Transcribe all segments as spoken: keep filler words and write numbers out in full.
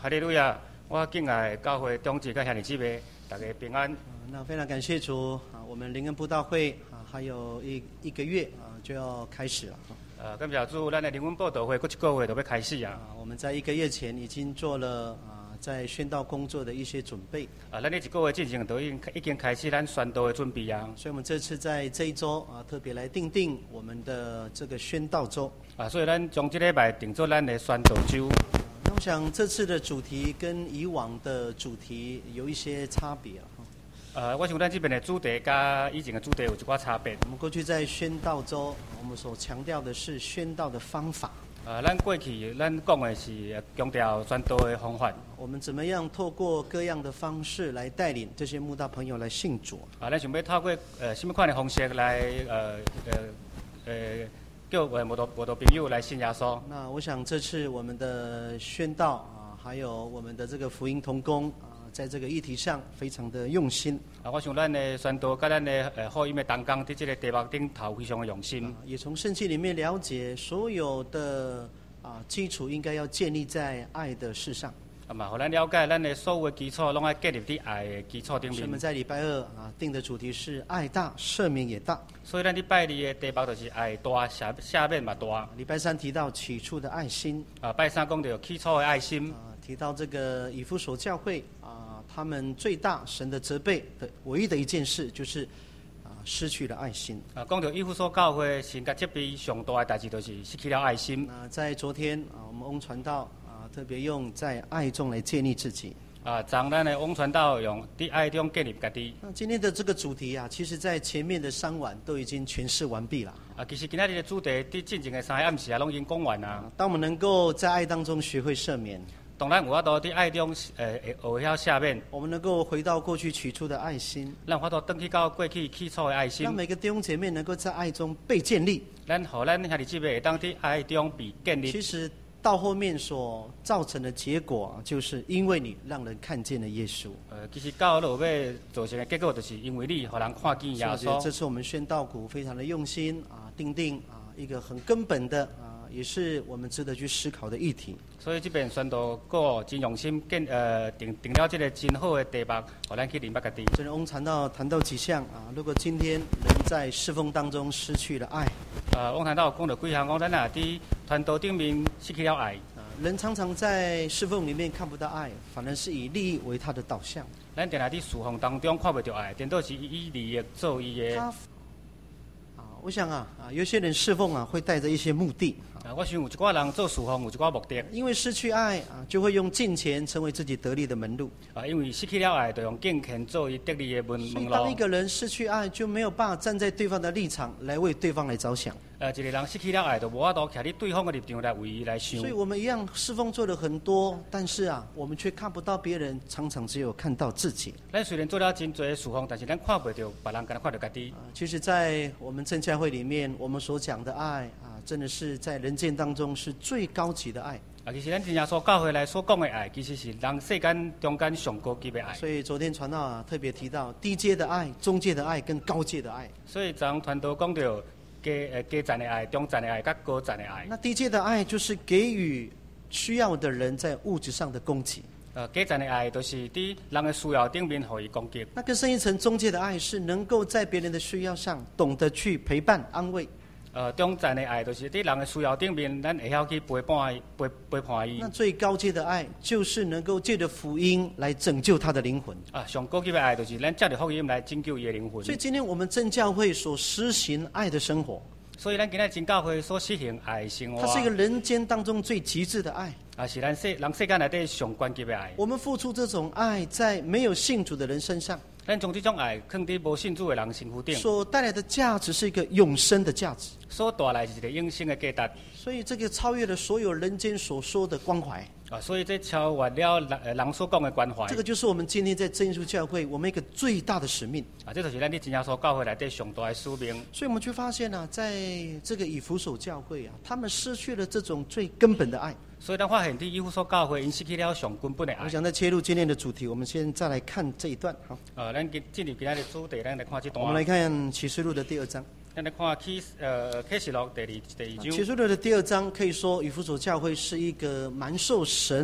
哈利路亚！我敬爱教会长子跟兄弟姊妹，大家平安。 那非常感谢主啊！我们灵恩布道会啊，还有一一个月啊就要开始了。 呃，感谢主，咱的灵恩布道会，过一个月就要开始啊。 啊，我们在一个月前已经做了啊，在宣道工作的一些准备。 啊，咱的一个月之前都已经已经开始咱宣道的准备啊。 所以我们这次在这一周啊，特别来定定我们的这个宣道周。 啊，所以咱将这礼拜定做咱的宣道周。 那我想这次的主题跟以往的主题有一些差别啊。 呃，我想咱这边的主题跟以前的主题有一寡差别。 我们过去在宣道周，我们所强调的是宣道的方法。 呃，咱过去咱讲的是强调宣道的方法。 我们怎么样透过各样的方式来带领这些慕道朋友来信主？ 啊，咱想要透过呃什么款的方式来呃呃呃叫呃慕道慕道朋友来信耶稣。 那我想这次我们的宣道啊，还有我们的这个福音同工啊，在这个议题上非常的用心。 啊，我想咱的宣道跟咱的呃福音的同工，在这个题目顶头非常的用心。 啊、也从圣经里面了解所有的啊基础应该要建立在爱的事上。 啊嘛，互咱了解咱的所有的基础，拢爱建立在爱的基础顶面。 所以我们在礼拜二啊定的主题是爱大，赦免也大。 所以咱礼拜二的题目就是爱大，下下面嘛大。 礼拜三提到起初的爱心。 啊，拜三讲到起初的爱心。 啊，提到这个以弗所教会啊，他们最大神的责备的唯一的一件事就是啊失去了爱心。 啊，讲到以弗所教会神甲责备上大的代志，就是失去了爱心。 那在昨天啊，我们翁传道啊特别用在爱中来建立自己。 啊，将咱的翁传道用在爱中建立家己。 那今天的这个主题啊，其实在前面的三晚都已经诠释完毕了。 啊，其实今仔日的主题，伫进前的三个暗时啊，拢已经讲完啊。 当我们能够在爱当中学会赦免， 当然有法度伫爱中呃学晓赦免， 我们能够回到过去起初的爱心， 咱法度回去到过去起初的爱心， 让每个弟兄姐妹能够在爱中被建立。 咱互咱兄弟姊妹会当伫爱中被建立。 其实到后面所造成的结果，就是因为你让人看见了耶稣。 呃，其实到落尾造成的结果，就是因为你互人看见耶稣。 这次我们宣道股非常的用心啊，定定啊一个很根本的啊，也是我们值得去思考的议题。 所以这边宣道股真用心建呃定定了这个真好的题目，互咱去明白家己。 这里翁谈到谈到几项啊，如果今天人在侍奉当中失去了爱。 呃，翁谈到讲到几项，讲咱啊伫传道顶面失去了爱。 啊，人常常在侍奉里面看不到爱，反而是以利益为他的导向。 咱定来伫侍奉当中看不到爱，颠倒是以利益做伊的。 啊，我想啊啊，有些人侍奉啊会带着一些目的。 啊，我想有一寡人做侍奉有一寡目的。 因为失去爱啊，就会用金钱成为自己得利的门路。 啊，因为失去了爱，就用金钱做伊得利的门门路。 当一个人失去爱，就没有办法站在对方的立场来为对方来着想。 呃，一个人失去了爱，就无法度徛伫对方的立场来为伊来想。 所以我们一样侍奉做了很多，但是啊，我们却看不到别人，常常只有看到自己。 咱虽然做了真多侍奉，但是咱看不到别人，敢看到家己。 啊，其实，在我们正教会里面，我们所讲的爱啊，真的是在人间当中是最高级的爱。 啊，其实咱真正所教会来所讲的爱，其实是人世间中间上高级的爱。 所以昨天传道啊特别提到低阶的爱、中阶的爱跟高阶的爱。 所以昨传道讲到低呃低层的爱、中层的爱、甲高层的爱。 那低阶的爱就是给予需要的人在物质上的供给。 呃，低层的爱就是伫人的需要顶面予伊攻击。 那更深一层中阶的爱是能够在别人的需要上懂得去陪伴安慰。 呃，中层的爱就是伫人的需要顶面，咱会晓去陪伴伊、陪陪伴伊。 那最高阶的爱就是能够借着福音来拯救他的灵魂。 啊，上高级的爱就是咱借着福音来拯救伊的灵魂。 所以今天我们正教会所施行爱的生活， 所以咱今仔真教会所实行爱的生活， 它是一个人间当中最极致的爱。 啊，是咱世人世间内底上关键的爱。 我们付出这种爱在没有信主的人身上， 咱将这种爱放伫无信主的人身躯顶， 所带来的价值是一个永生的价值， 所带来是一个永生的价值。 所以这个超越了所有人间所说的关怀。 啊，所以这超越了人人所讲的关怀。 这个就是我们今天在真耶稣教会我们一个最大的使命。 啊，这就是咱伫真耶稣教会内底上大的使命。 所以我们就发现啊，在这个以弗所教会啊，他们失去了这种最根本的爱。 所以咱发现伫以弗所教会，因失去了上根本的爱。 我想在切入今天的主题，我们先再来看这一段。好， 呃，咱进进入今仔日主题，咱来看这段。 我们来看启示录的第二章。 咱来看启呃启示录第二第二章。 启示录的第二章可以说，以弗所教会是一个蛮受神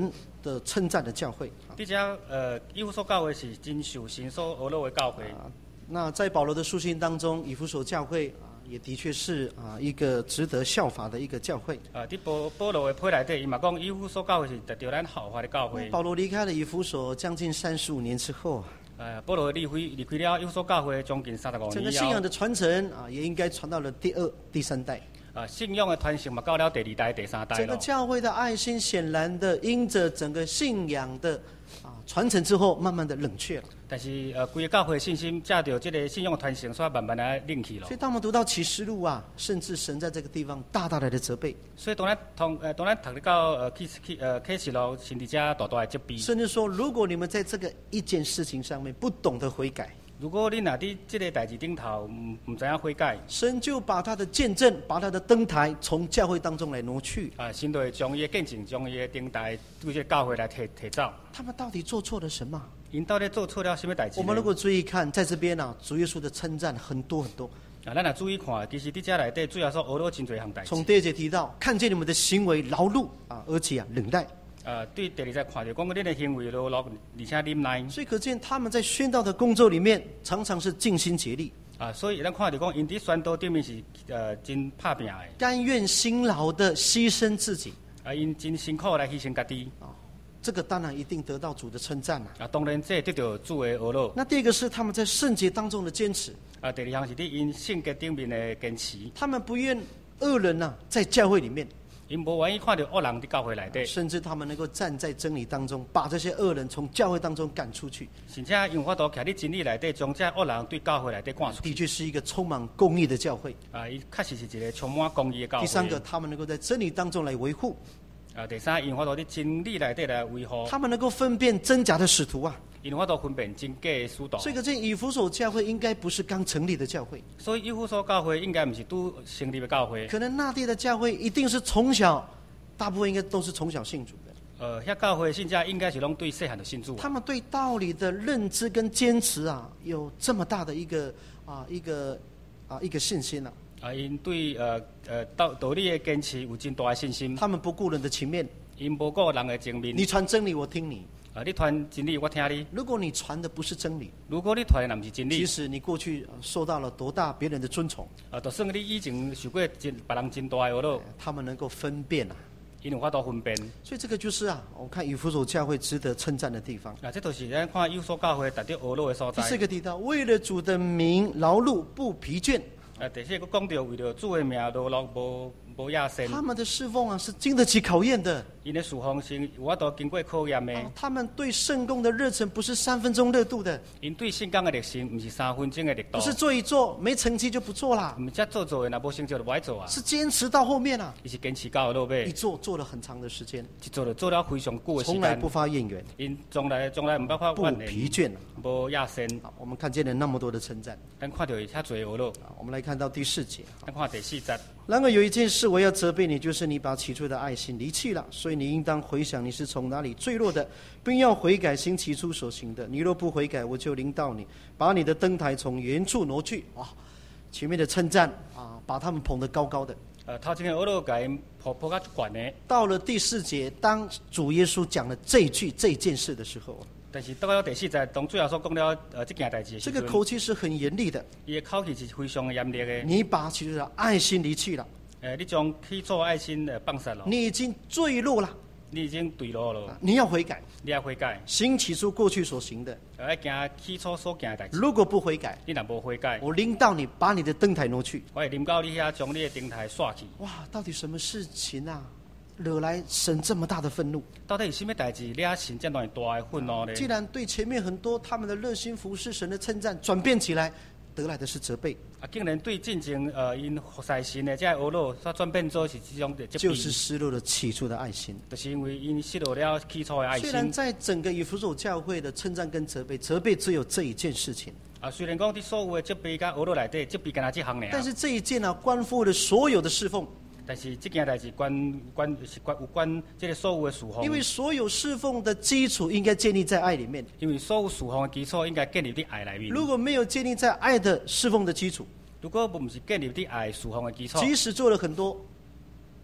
的称赞的教会。 这家呃，以弗所教会是真受神所而乐的教会。 啊，那在保罗的书信当中，以弗所教会啊，也的确是啊一个值得效法的一个教会。 啊，伫保保罗的批内底，伊嘛讲以弗所教会是值得咱效法的教会。 保罗离开了以弗所将近三十五年之后， 呃，保罗离开离开了以弗所教会将近三十五年整个信仰的传承啊，也应该传到了第二、第三代。 啊，信仰的传承嘛，到了第二代、第三代整个咯。 教会的爱心显然的因着整个信仰的啊传承之后，慢慢的冷却了。 但是呃，规个教会的信心借着这个信仰的传承，所以慢慢来冷去了所以。当我们读到启示录啊，甚至神在这个地方大大的的责备， 所以当咱同呃，当咱读到呃启启呃启示录，神伫遮大大的责备。 甚至说，如果你们在这个一件事情上面不懂得悔改， 如果你若伫这个代志顶头唔唔知影悔改， 神就把他的见证、把他的灯台从教会当中来挪去。 啊，神就会将伊的见证、将伊的灯台对这个教会来提提走。 他们到底做错了什么？ 因到底做错了什么代志？ 我们如果注意看，在这边啊，主耶稣的称赞很多很多。 啊，咱若注意看，其实伫遮内底主要说学了真侪项代志。 从第二节提到，看见你们的行为劳碌啊，而且啊忍耐。 呃，对第二节看到讲，恁的行为劳碌，而且忍耐。 所以可见他们在宣道的工作里面，常常是尽心竭力。 啊，所以咱看到讲，因伫宣道顶面是呃真拍拼的。 甘愿辛劳的牺牲自己。 啊，因真辛苦来牺牲家己。 啊，这个当然一定得到主的称赞了。 啊，当然这得到主的学乐。 那第二个是他们在圣洁当中的坚持。 啊，第二项是伫因性格顶面的坚持。 他们不愿恶人呐、啊、在教会里面。 因无愿意看到恶人伫教会内底， 甚至他们能够站在真理当中，把这些恶人从教会当中赶出去。 甚至用法度徛伫真理内底，将这恶人对教会内底赶出去。 的确是一个充满公义的教会。 啊，伊确实是一个充满公义的教会。 第三个，他们能够在真理当中来维护。 啊，第三，用法度伫真理内底来维护。 他们能够分辨真假的使徒啊。 用法度分辨真假的使徒。 所以可见以弗所教会应该不是刚成立的教会。 所以以弗所教会应该不是拄成立的教会。 可能那地的教会一定是从小。大部分应该都是从小信主的。 呃，遐教会信者应该是拢对细汉就信主。 他们对道理的认知跟坚持啊，有这么大的一个啊一个啊一个信心啊。 啊，因对呃呃道道理的坚持有真大的信心。 他们不顾人的情面。 因无顾人的情面。 你传真理，我听你。 啊，你传真理，我听你。 如果你传的不是真理， 如果你传的若不是真理， 即使你过去受到了多大别人的尊崇， 啊，就算你以前受过真别人真大的学乐， 他们能够分辨啊。 因有法度分辨， 所以这个就是啊，我看以弗所教会值得称赞的地方。 啊，这都是咱看以弗所教会值得学乐的所在。 第四个提到，为了主的名劳碌不疲倦。 啊，第四个讲到为了主的名劳碌无无亚身。 他们的侍奉啊，是经得起考验的。 因的侍奉是有法度经过考验的。 啊，他们对圣工的热忱不是三分钟热度的。 因对圣工的热心不是三分钟的热度。 不是做一做没成绩就不做啦。 唔只做做的，若无成就就不爱做啊。 是坚持到后面啊。 伊是坚持到落尾。 一做做了很长的时间。 一做就做了非常久的时间。 从来不发怨言。 因从来从来唔捌发不疲倦啊。 无亚身。 好，我们看见了那么多的称赞。 咱看到遐侪学乐。 我们来看到第四节。 咱看第四节。 然而有一件事我要责备你，就是你把起初的爱心离弃了，所以你应当回想你是从哪里坠落的，并要悔改行起初所行的。你若不悔改，我就临到你，把你的灯台从原处挪去。哇，前面的称赞啊，把他们捧得高高的。 呃，头前的学乐甲因抱抱较悬的。 到了第四节，当主耶稣讲了这一句这件事的时候， 但是到了第四节，当最后所讲了呃这件代志的时这个口气是很严厉的。 伊的口气是非常严厉的。 你把起初的爱心离弃了。 呃，你将起初爱心呃放下了。 你已经坠落了。 你已经坠落了。 你要悔改。 你要悔改。 行起初过去所行的。 要行起初所行的代志。 如果不悔改， 你若无悔改， 我临到你，把你的灯台挪去。 我会临到你遐，将你的灯台刷去。 哇，到底什么事情啊，惹来神这么大的愤怒？ 到底有什么代志惹神这么大的愤怒呢？ 既然对前面很多他们的热心服侍神的称赞转变起来，得来的是责备。 啊，竟然对进前呃因服侍神的这学乐，所转变做是这种的责备， 就是失落了起初的爱心。 就是因为因失落了起初的爱心。 虽然在整个以弗所教会的称赞跟责备，责备只有这一件事情。 啊，虽然讲伫所有的责备甲学乐内底，责备干那这项尔。 但是这一件呢、啊，关乎了所有的侍奉。 但是这件代志关关是关有关这个所有的侍奉。 因为所有侍奉的基础应该建立在爱里面。 因为所有侍奉的基础应该建立在爱里面。 如果没有建立在爱的侍奉的基础， 如果不是建立在爱侍奉的基础， 即使做了很多，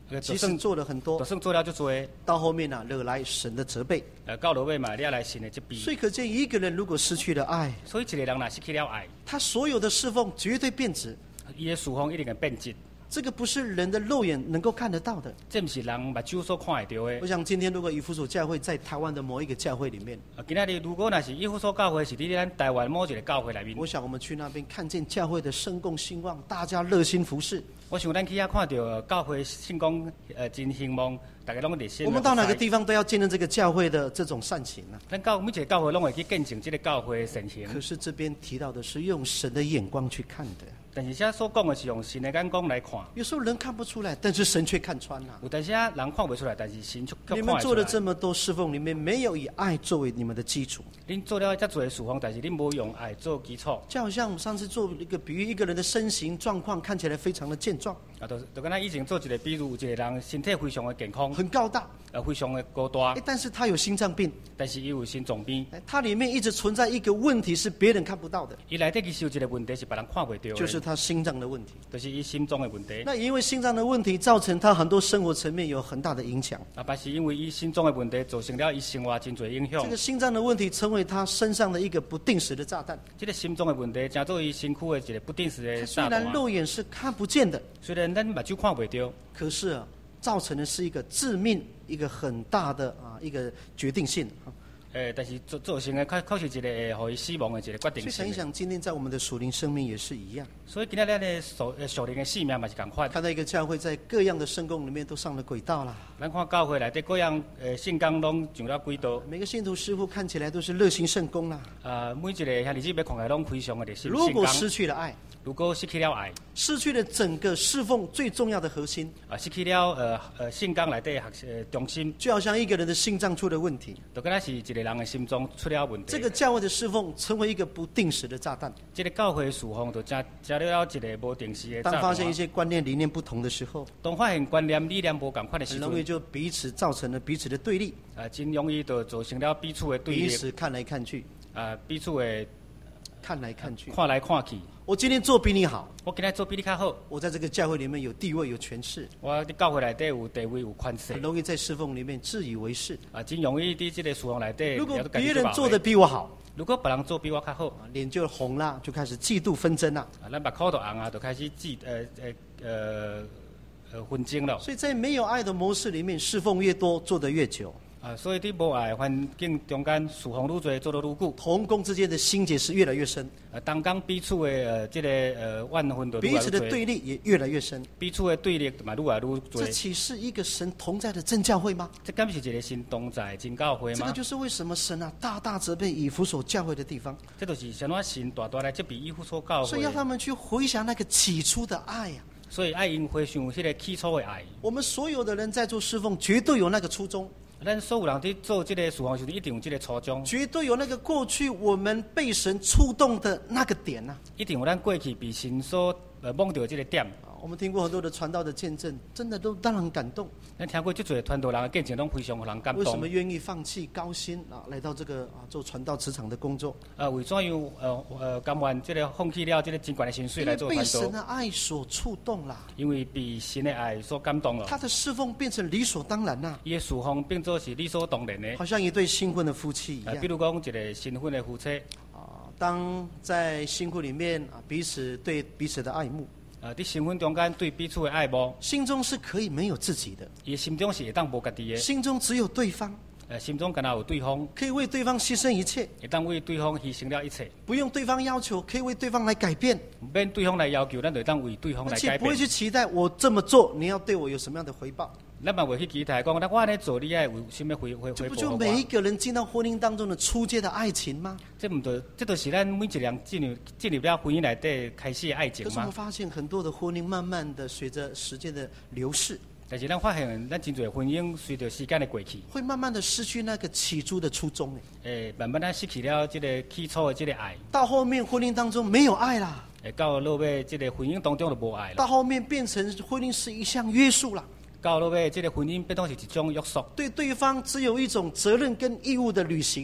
即使做了很多， 就算做了就多， 到后面啊，惹来神的责备。 呃，到落尾嘛，惹来神的责备。 所以可见，一个人如果失去了爱， 所以一个人若失去了爱， 他所有的侍奉绝对变质。 伊的侍奉一定会变质。 这个不是人的肉眼能够看得到的， 这不是人目睭所看得到的。 我想今天如果以弗所教会在台湾的某一个教会里面， 啊，今仔日如果那是以弗所教会是伫咱台湾某一个教会里面， 我想我们去那边看见教会的声共兴旺，大家热心服侍。 我想咱去遐看到教会圣光呃真兴旺，大家拢热心。 我们到哪个地方都要见证这个教会的这种善行啊！ 咱到每一个教会拢会去见证这个教会的善行。 可是这边提到的是用神的眼光去看的。 但是现在所讲的是用神的眼光来看。 有时候人看不出来，但是神却看穿了。 有但是人看不出来，但是神却看得出来。 你们做了这么多侍奉，里面没有以爱作为你们的基础。 恁做了这多的侍奉，但是恁无用爱做基础。 就好像我们上次做一个比喻，一个人的身形状况看起来非常的健壮。 啊，就就跟咱以前做一个比喻，有一个人身体非常的健康， 很高大， 呃，非常的高大。 哎，但是他有心脏病， 但是伊有心脏病。 哎，他里面一直存在一个问题是别人看不到的。 伊内底其实有一个问题是别人看不到的， 就是他心脏的问题。 就是伊心脏的问题。 那因为心脏的问题，造成他很多生活层面有很大的影响。 啊，但是因为伊心脏的问题，造成了伊生活真侪影响。 这个心脏的问题成为他身上的一个不定时的炸弹。 这个心脏的问题，成做伊身躯的一个不定时的炸弹。 虽然肉眼是看不见的， 虽然咱目睭看不到， 可是啊，造成的是一个致命、一个很大的啊一个决定性。 诶，但是造造成的确确是一个会互伊死亡的一个决定性。 所以想一想，今天在我们的属灵生命也是一样。 所以今仔咱的属呃属灵的性命嘛是共款。 看到一个教会在各样的圣工里面都上了轨道啦。 咱看教会内底各样呃圣工拢上了轨道。 每个信徒师傅看起来都是热心圣工啦。 啊，每一个兄弟姊妹看起来拢非常的热心。 如果失去了爱， 如果失去了爱， 失去了整个侍奉最重要的核心， 啊，失去了呃呃圣工内底核呃中心， 就好像一个人的心脏出了问题， 就跟那是一个人的心脏出了问题。 这个教会的侍奉成为一个不定时的炸弹。 这个教会的侍奉就加加了一个无定时的炸弹。 当发现一些观念理念不同的时候， 当发现观念理念无共款的时候， 很容易就彼此造成了彼此的对立。 啊，真容易就造成了彼此的对立。 彼此看来看去， 啊，彼此的看来看去， 看来看去。 我今天做比你好， 我今天做比你较好。 我在这个教会里面有地位有权势， 我在教会内底有地位有权势， 很容易在侍奉里面自以为是。 啊，真容易在这个侍奉内底。 如果别人做的比我好， 如果别人做比我较好， 脸就红了，就开始嫉妒纷争了。 啊，咱目口都红啊，就开始嫉呃呃呃呃纷争了。 所以在没有爱的模式里面，侍奉越多，做得越久。 啊，所以伫无爱环境中间，侍奉愈多，做得愈久。 同工之间的心结是越来越深。 呃，当讲彼此的呃，这个呃万分都彼此的对立也越来越深。 彼此的对立嘛，愈来愈多。 这岂是一个神同在的真教会吗？ 这敢不是一个神同在的真教会吗？ 这个就是为什么神啊大大责备以弗所教会的地方。 这就是什么神大大来责备以弗所教会。 所以要他们去回想那个起初的爱呀、啊。 所以爱因回想迄个起初的爱。 我们所有的人在做侍奉，绝对有那个初衷。 咱所有人伫做这个侍奉时，一定有这个初衷。 绝对有那个过去我们被神触动的那个点呐、啊。 一定有咱过去被神所呃摸到这个点。 我们听过很多的传道的见证，真的都让人感动。 咱听过这侪传道人的见证，拢非常让人感动。 为什么愿意放弃高薪啊，来到这个啊做传道职场的工作？ 呃，为怎样呃呃甘愿这个放弃了这个真悬的薪水来做传道？ 被神的爱所触动啦。 因为被神的爱所感动了。 他的侍奉变成理所当然呐。 伊的侍奉变作是理所当然的。 好像一对新婚的夫妻一样。 啊，比如讲一个新婚的夫妻。 啊，当在新婚里面啊，彼此对彼此的爱慕。 呃，在新婚中间对彼此的爱慕， 心中是可以没有自己的， 伊心中是会当无家己的， 心中只有对方， 呃，心中敢若有对方， 可以为对方牺牲一切， 会当为对方牺牲了一切， 不用对方要求，可以为对方来改变， 唔免对方来要求，咱就当为对方来改变， 而且不会去期待我这么做，你要对我有什么样的回报。 咱嘛会去期待讲，那我安尼做，你爱有什么回回回报？ 这不就每一个人进到婚姻当中的初阶的爱情吗？ 这唔就，这就是咱每一个人进入进入了婚姻内底开始的爱情吗？ 可是我们发现很多的婚姻慢慢的随着时间的流逝， 但是咱发现，咱真侪婚姻随着时间的过去， 会慢慢的失去那个起初的初衷。 诶，慢慢咱失去了这个起初的这个爱。 到后面婚姻当中没有爱啦。 诶，到落尾这个婚姻当中就无爱了。 到后面变成婚姻是一项约束啦。 到落尾，这个婚姻变成是一种约束， 对对方只有一种责任跟义务的履行啦。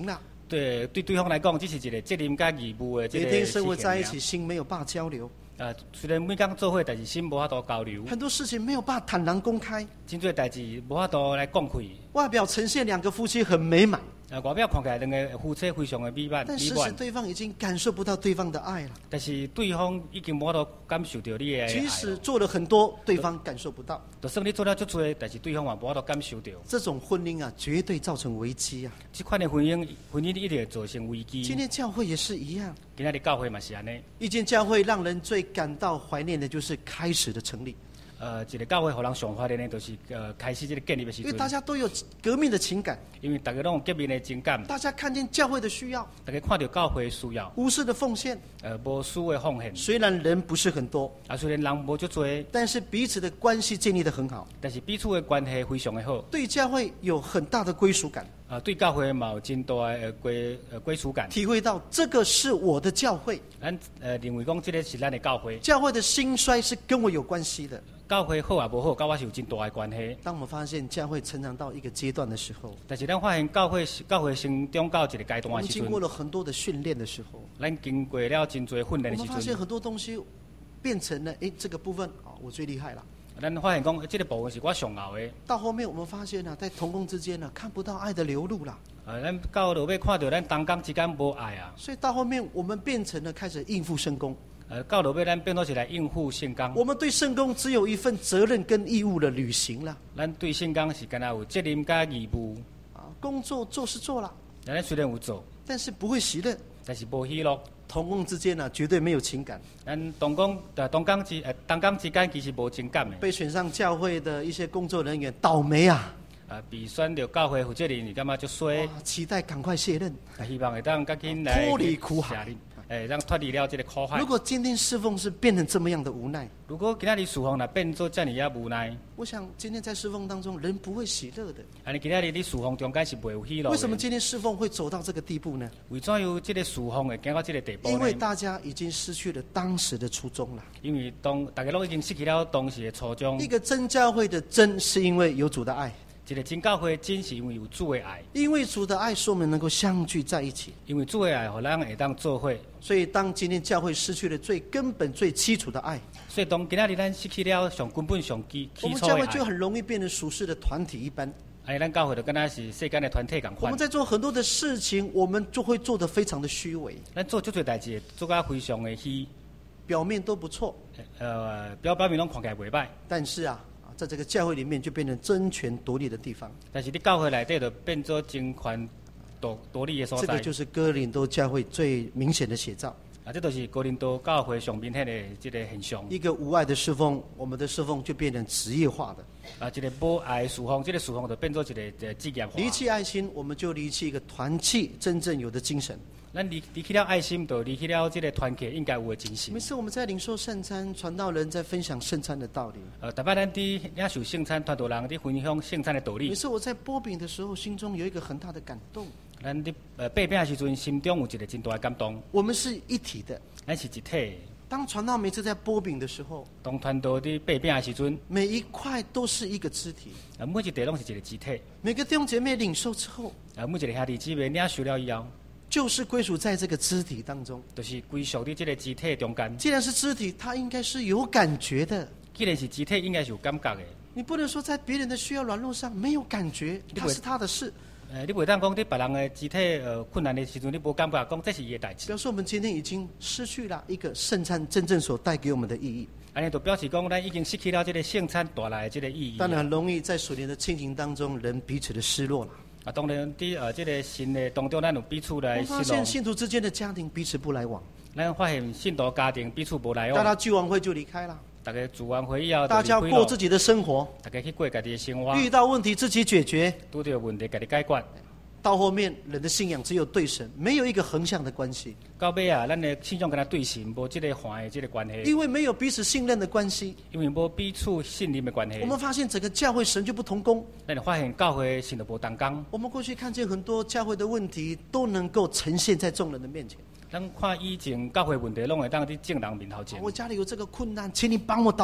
对对对方来讲，只是一个责任甲义务的这个每天生活事情在一起，心没有办法交流， 呃，虽然每天做伙，但是心无法度交流， 很多事情没有办法坦然公开。 真多代志无法度来讲开。 外表呈现两个夫妻很美满， 呃，外表看起来两个夫妻非常的美满， 但实美满质对方已经感受不到对方的爱了。 但是对方已经无法度感受到你的爱即了。 使做了很多，对方感受不到。 就算你做了足多，但是对方也无法度感受到。 这种婚姻啊，绝对造成危机啊！ 这款的婚姻，婚姻一定会造成危机。 今天教会也是一样， 今仔日教会嘛是安尼。 一间教会让人最感到怀念的就是开始的成立。 呃，一个教会，互人上怀念的，就是呃开始这个建立的时因为阵。 大家都有革命的情感， 因为大家拢有革命的情感， 大家看见教会的需要， 大家看到教会的需要， 无私的奉献。 呃，无私的奉献。 虽然人不是很多， 啊，虽然人无足多， 但是彼此的关系建立得很好， 但是彼此的关系非常的好。 对教会有很大的归属感， 啊，对教会嘛有真大的呃归呃归属感。 体会到这个是我的教会， 咱呃认为讲这个是咱的教会。 教会的兴衰是跟我有关系的。 教会好啊无好，跟我是有真大的关系。 当我们发现教会成长到一个阶段的时候， 但是咱发现教会教会成长到一个阶我段的时阵， 们经过了很多的训练的时候， 咱经过了真多训练的时阵， 我们发现很多东西变成了，哎，这个部分啊、哦，我最厉害了。 咱发现讲这个部分是我上后的。 到后面我们发现呢、啊，在同工之间呢、啊，看不到爱的流露了。 呃，咱到落尾看到咱同工之间无爱啊。 所以到后面我们变成了开始应付圣工。 呃，到落尾咱变做是来应付圣工。 我们对圣工只有一份责任跟义务的履行了。 咱对圣工是干那有责任加义务。 啊，工作做是做了， 咱虽然有做， 但是不会喜乐。 但是无喜乐。 同工之间呢、啊，绝对没有情感。 咱同工呃同工之呃同工之间其实无情感的。 被选上教会的一些工作人员倒霉啊！ 啊，被选到教会负责人，你干嘛就衰？ 期待赶快卸任， 啊，希望会当赶紧来脱离苦海。 诶，让脱离了这个苦海。 如果今天侍奉是变成这么样的无奈， 如果今仔日侍奉若变做这样也无奈， 我想今天在侍奉当中人不会喜乐的。 安尼今仔日你侍奉中间是袂有喜乐的。 为什么今天侍奉会走到这个地步呢？ 为怎样这个侍奉会行到这个地步呢？ 因为大家已经失去了当时的初衷了。 因为当大家都已经失去了当时的初衷。 一个真教会的真，是因为有主的爱。 一个真教会真是因为有主的爱， 因为主的爱使我们能够相聚在一起。 因为主的爱，互咱会当做伙。 所以，当今天教会失去了最根本、最基础的爱， 所以当今仔日咱失去了上根本上基基础的爱， 我们教会就很容易变成属世的团体一般。 哎，咱教会就跟咱是世间的团体共款。 我们在做很多的事情，我们就会做得非常的虚伪。 咱做足多代志，做甲非常的虚， 表面都不错， 呃，表表面拢看起来袂歹， 但是啊。在这个教会里面，就变成争权夺利的地方。 但是你教会内底就变做争权夺夺利的所在。 这个就是哥林多教会最明显的写照。 啊，这都是哥林多教会上面迄个这个现象。 一个无爱的侍奉，我们的侍奉就变成职业化的。 啊，这个无爱侍奉，这个侍奉就变做一个一个职业化。 离弃爱心，我们就离弃一个团契真正有的精神。 咱离离开了爱心，就离开了这个团契应该有的精神。 每次我们在领受圣餐，传道人在分享圣餐的道理。 呃，大摆咱伫领受圣餐，传道人伫分享圣餐的道理。 每次我在擘饼的时候，心中有一个很大的感动。 咱伫呃擘饼的时阵，心中有一个真大的感动。 我们是一体的， 咱是一体。 当传道每次在擘饼的时候， 当传道伫擘饼的时阵， 每一块都是一个肢体。 啊，每一块拢是一个肢体。 每个弟兄姐妹领受之后， 啊，每一个兄弟姊妹领受了以后。 就是归属在这个肢体当中， 就是归属在这个肢体中间。 既然是肢体，它应该是有感觉的。 既然是肢体，应该是有感觉的。 你不能说在别人的需要软弱上没有感觉，它是他的事。 呃，你袂当讲伫别人的肢体呃困难的时阵，你无感觉，讲这是伊的代志。 表示我们今天已经失去了一个圣餐真正所带给我们的意义。 安尼就表示讲，咱已经失去了这个圣餐带来的这个意义。 当然很容易在属灵的亲情当中，人彼此的失落了。 啊，当然，伫呃这个新的当中，咱有彼此来失落。 我发现信徒之间的家庭彼此不来往。 咱发现信徒家庭彼此无来往。 大家聚完会就离开了。 大家聚完会以后， 大家过自己的生活。 大家去过家己的生活。 遇到问题自己解决。 拄到问题家己解决。 到后面，人的信仰只有对神，没有一个横向的关系。 到尾啊，咱的信仰跟他对神，无这个环的这个关系。 因为没有彼此信任的关系。 因为无彼此信任的关系。 我们发现整个教会神就不同工。 咱就发现教会神就无同工。 我们过去看见很多教会的问题，都能够呈现在众人的面前。 咱看以前教会问题，拢会当伫众人面头前。 我家里有这个困难，请你帮我祷告。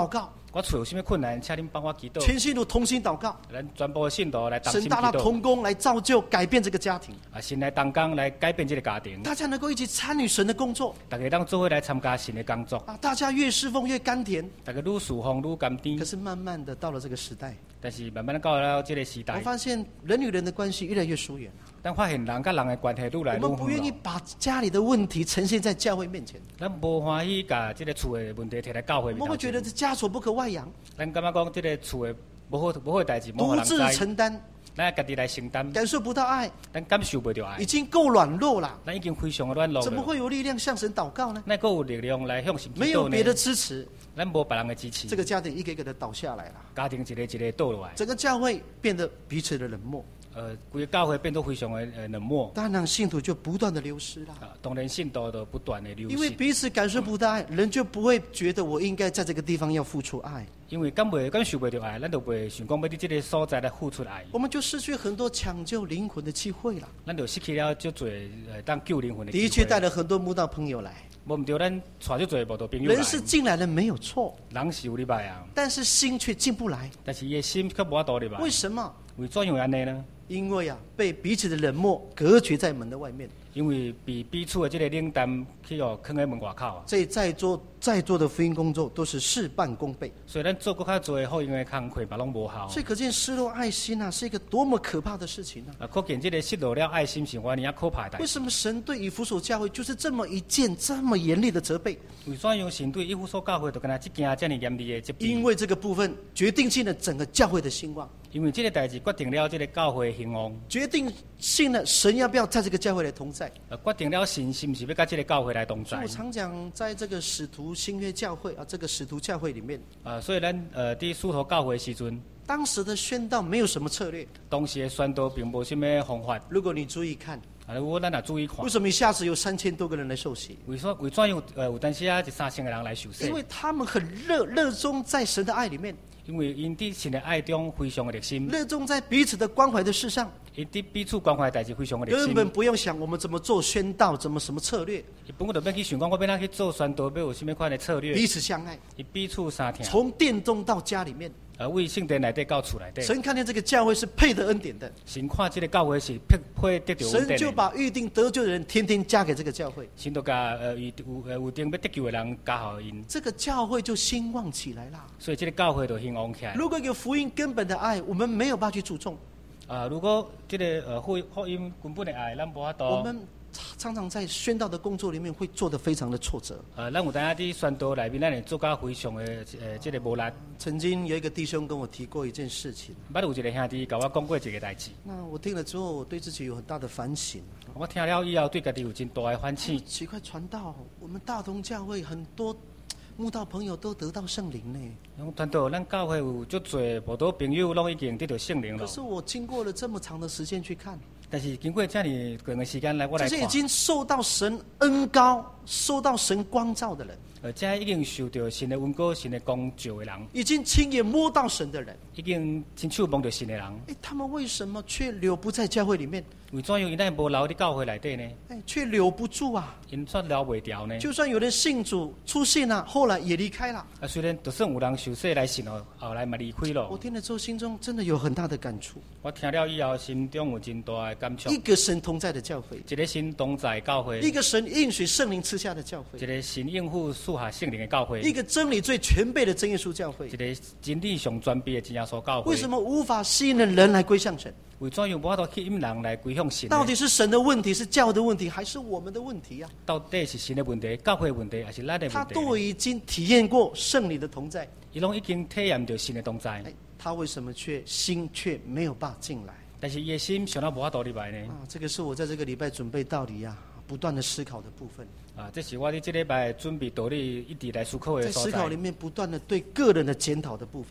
我厝有什么困难，请您帮我祈祷。 全信徒同心祷告， 咱全部的信徒来同心祈神大大祷。 同工来造就改变这个家庭， 啊，神来同工来改变这个家庭， 大家能够一起参与神的工作大家当做伙来参加神的工作， 啊！大家越侍奉越甘甜。 大家愈侍奉愈甘甜可。是慢慢的到了这个时代， 但是慢慢的到了这个时我代， 发现人与人的关系越来越疏远。 咱发现人甲人的关系愈来愈我们不愿意远了。 把家里的问题呈现在教会面前， 咱无欢喜把这个厝的问题摕来教会面头我们会觉得前。 这家丑不可外扬， 咱感觉讲这个厝的无好无好的代志，无好独自人知， 承担， 咱家己来承担， 感受不到爱， 咱感受不到爱已，经够软弱了， 咱已经非常的软弱怎么了。 会有力量向神祷告呢？ 咱够有力量来向神祈祷呢？ 没有别的支持， 咱无别人的支持， 这个家庭一个一个的倒下来了， 家庭一个一个倒落来， 整个教会变得彼此的冷漠， 呃，规个教会变得非常的呃冷漠。 当然信徒就不断的流失了。 啊，当然信徒都不断的流因为失， 彼此感受不到爱，人就不会觉得我应该在这个地方要付出爱， 因为感袂感受不到爱，咱就袂想讲要伫这个所在来付出爱， 我们就失去很多抢救灵魂的机会了。 咱就失去了足多呃当救灵魂的机会。 的确带了很多慕道朋友来， 无毋对，咱带足多无道朋友来， 人是进来了没有错， 人是有礼拜啊， 但是心却进不来。 但是伊的心却无法度礼拜。 为什么？ 为怎样会安尼呢？ 因为啊，被彼此的冷漠隔绝在门的外面。 因为被彼此的这个冷淡去哦囥喺门外口啊， 所以在座在座的福音工作都是事半功倍。 所以咱做搁较多的福音的工课嘛拢无效。 所以可见失落爱心啊，是一个多么可怕的事情啊！ 啊，可见这个失落了爱心是我尼啊可怕的代志。 为什么神对以弗所教会就是这么一件这么严厉的责备？ 为怎样神对以弗所教会就跟他这件这么严厉的责备？ 因为这个部分决定性了整个教会的兴旺， 因为这个代志决定了这个教会的兴旺， 决定性了神要不要在这个教会来同在。 呃，决定了神是不是要跟这个教会来同在所以我。常讲，在这个使徒新约教会啊，这个使徒教会里面， 啊，所以咱呃伫属徒教会的时阵， 当时的宣道没有什么策略。 当时的宣道并无什么方法。 如果你注意看， 啊，如果咱也注意看为，什么一下子有三千多个人来受洗？ 为什为怎样呃有当时啊一三千个人来受洗因？为他们很热热衷在神的爱里面， 因为因伫神的爱中非常的热心， 热衷在彼此的关怀的事上， 因伫彼此关怀的代志非常的热心。 根本不用想我们怎么做宣道，怎么什么策略， 伊本我就免去想讲，我要哪去做宣道，要有什么款的策略？ 彼此相爱， 伊彼此相听， 从殿中到家里面， 呃，为圣殿内底到厝内底， 神看见这个教会是配得恩典的， 神看这个教会是配配得到恩神就典的， 把预定得救的人天天加给这个教会， 神就甲呃有有呃有定要得救的人加好因， 这个教会就兴旺起来了。 所以这个教会就兴旺起来。 如果有福音根本的爱，我们没有办法去注重， 啊，如果这个呃福福音根本的爱，咱无法度。 我们常常在宣道的工作里面会做得非常的挫折。 呃，咱有当下伫宣道内面，咱会做甲非常的呃，这个无力。 曾经有一个弟兄跟我提过一件事情， 捌有一个兄弟甲我讲过一个代志， 那我听了之后，我对自己有很大的反省。 我听了以后，对家己有真大的反省。 奇怪，传道，我们大同教会很多慕道朋友都得到圣灵呢， 讲传道，咱教会有足侪无道朋友拢已经得到圣灵了。 可是我经过了这么长的时间去看， 但是经过这么长的时间来，我来看， 这些已经受到神恩高、受到神光照的人， 呃，这已经受到神的恩膏、神的光照的人， 已经亲眼摸到神的人， 已经亲手摸到神的人， 哎，他们为什么却留不在教会里面？ 为怎样因咱无留伫教会内底呢？ 哎，却留不住啊！ 因却留袂掉呢？ 就算有人信主出信了、后来也离开了。 啊，虽然就算有人受洗来信哦，后来嘛离开了。 我听了之后，心中真的有很大的感触。 我听了以后，心中有真大的感触。 一个神同在的教会， 一个神同在教会， 一个神应许圣灵赐下的教会一，个神应付赐下圣灵的教会， 一个真理最全备的真耶稣教会一。个真理上全备的真耶稣教会。 为什么无法吸引人来归向神？ 为怎样无法度吸引人来归向神呢？ 到底是神的问题，是教会的问题，还是我们的问题啊？ 到底是神的问题、教会的问题，还是咱的他问题呢？ 都已经体验过圣灵的同在， 伊拢已经体验到神的同在， 哎，他为什么却心却没有办法进来但是伊的心想到无法度入来呢？ 啊？这个是我在这个礼拜准备道理啊，不断的思考的部分， 啊，这是我伫这礼拜准备道理一直来思考的所在在思考里。面不断的对个人的检讨的部分。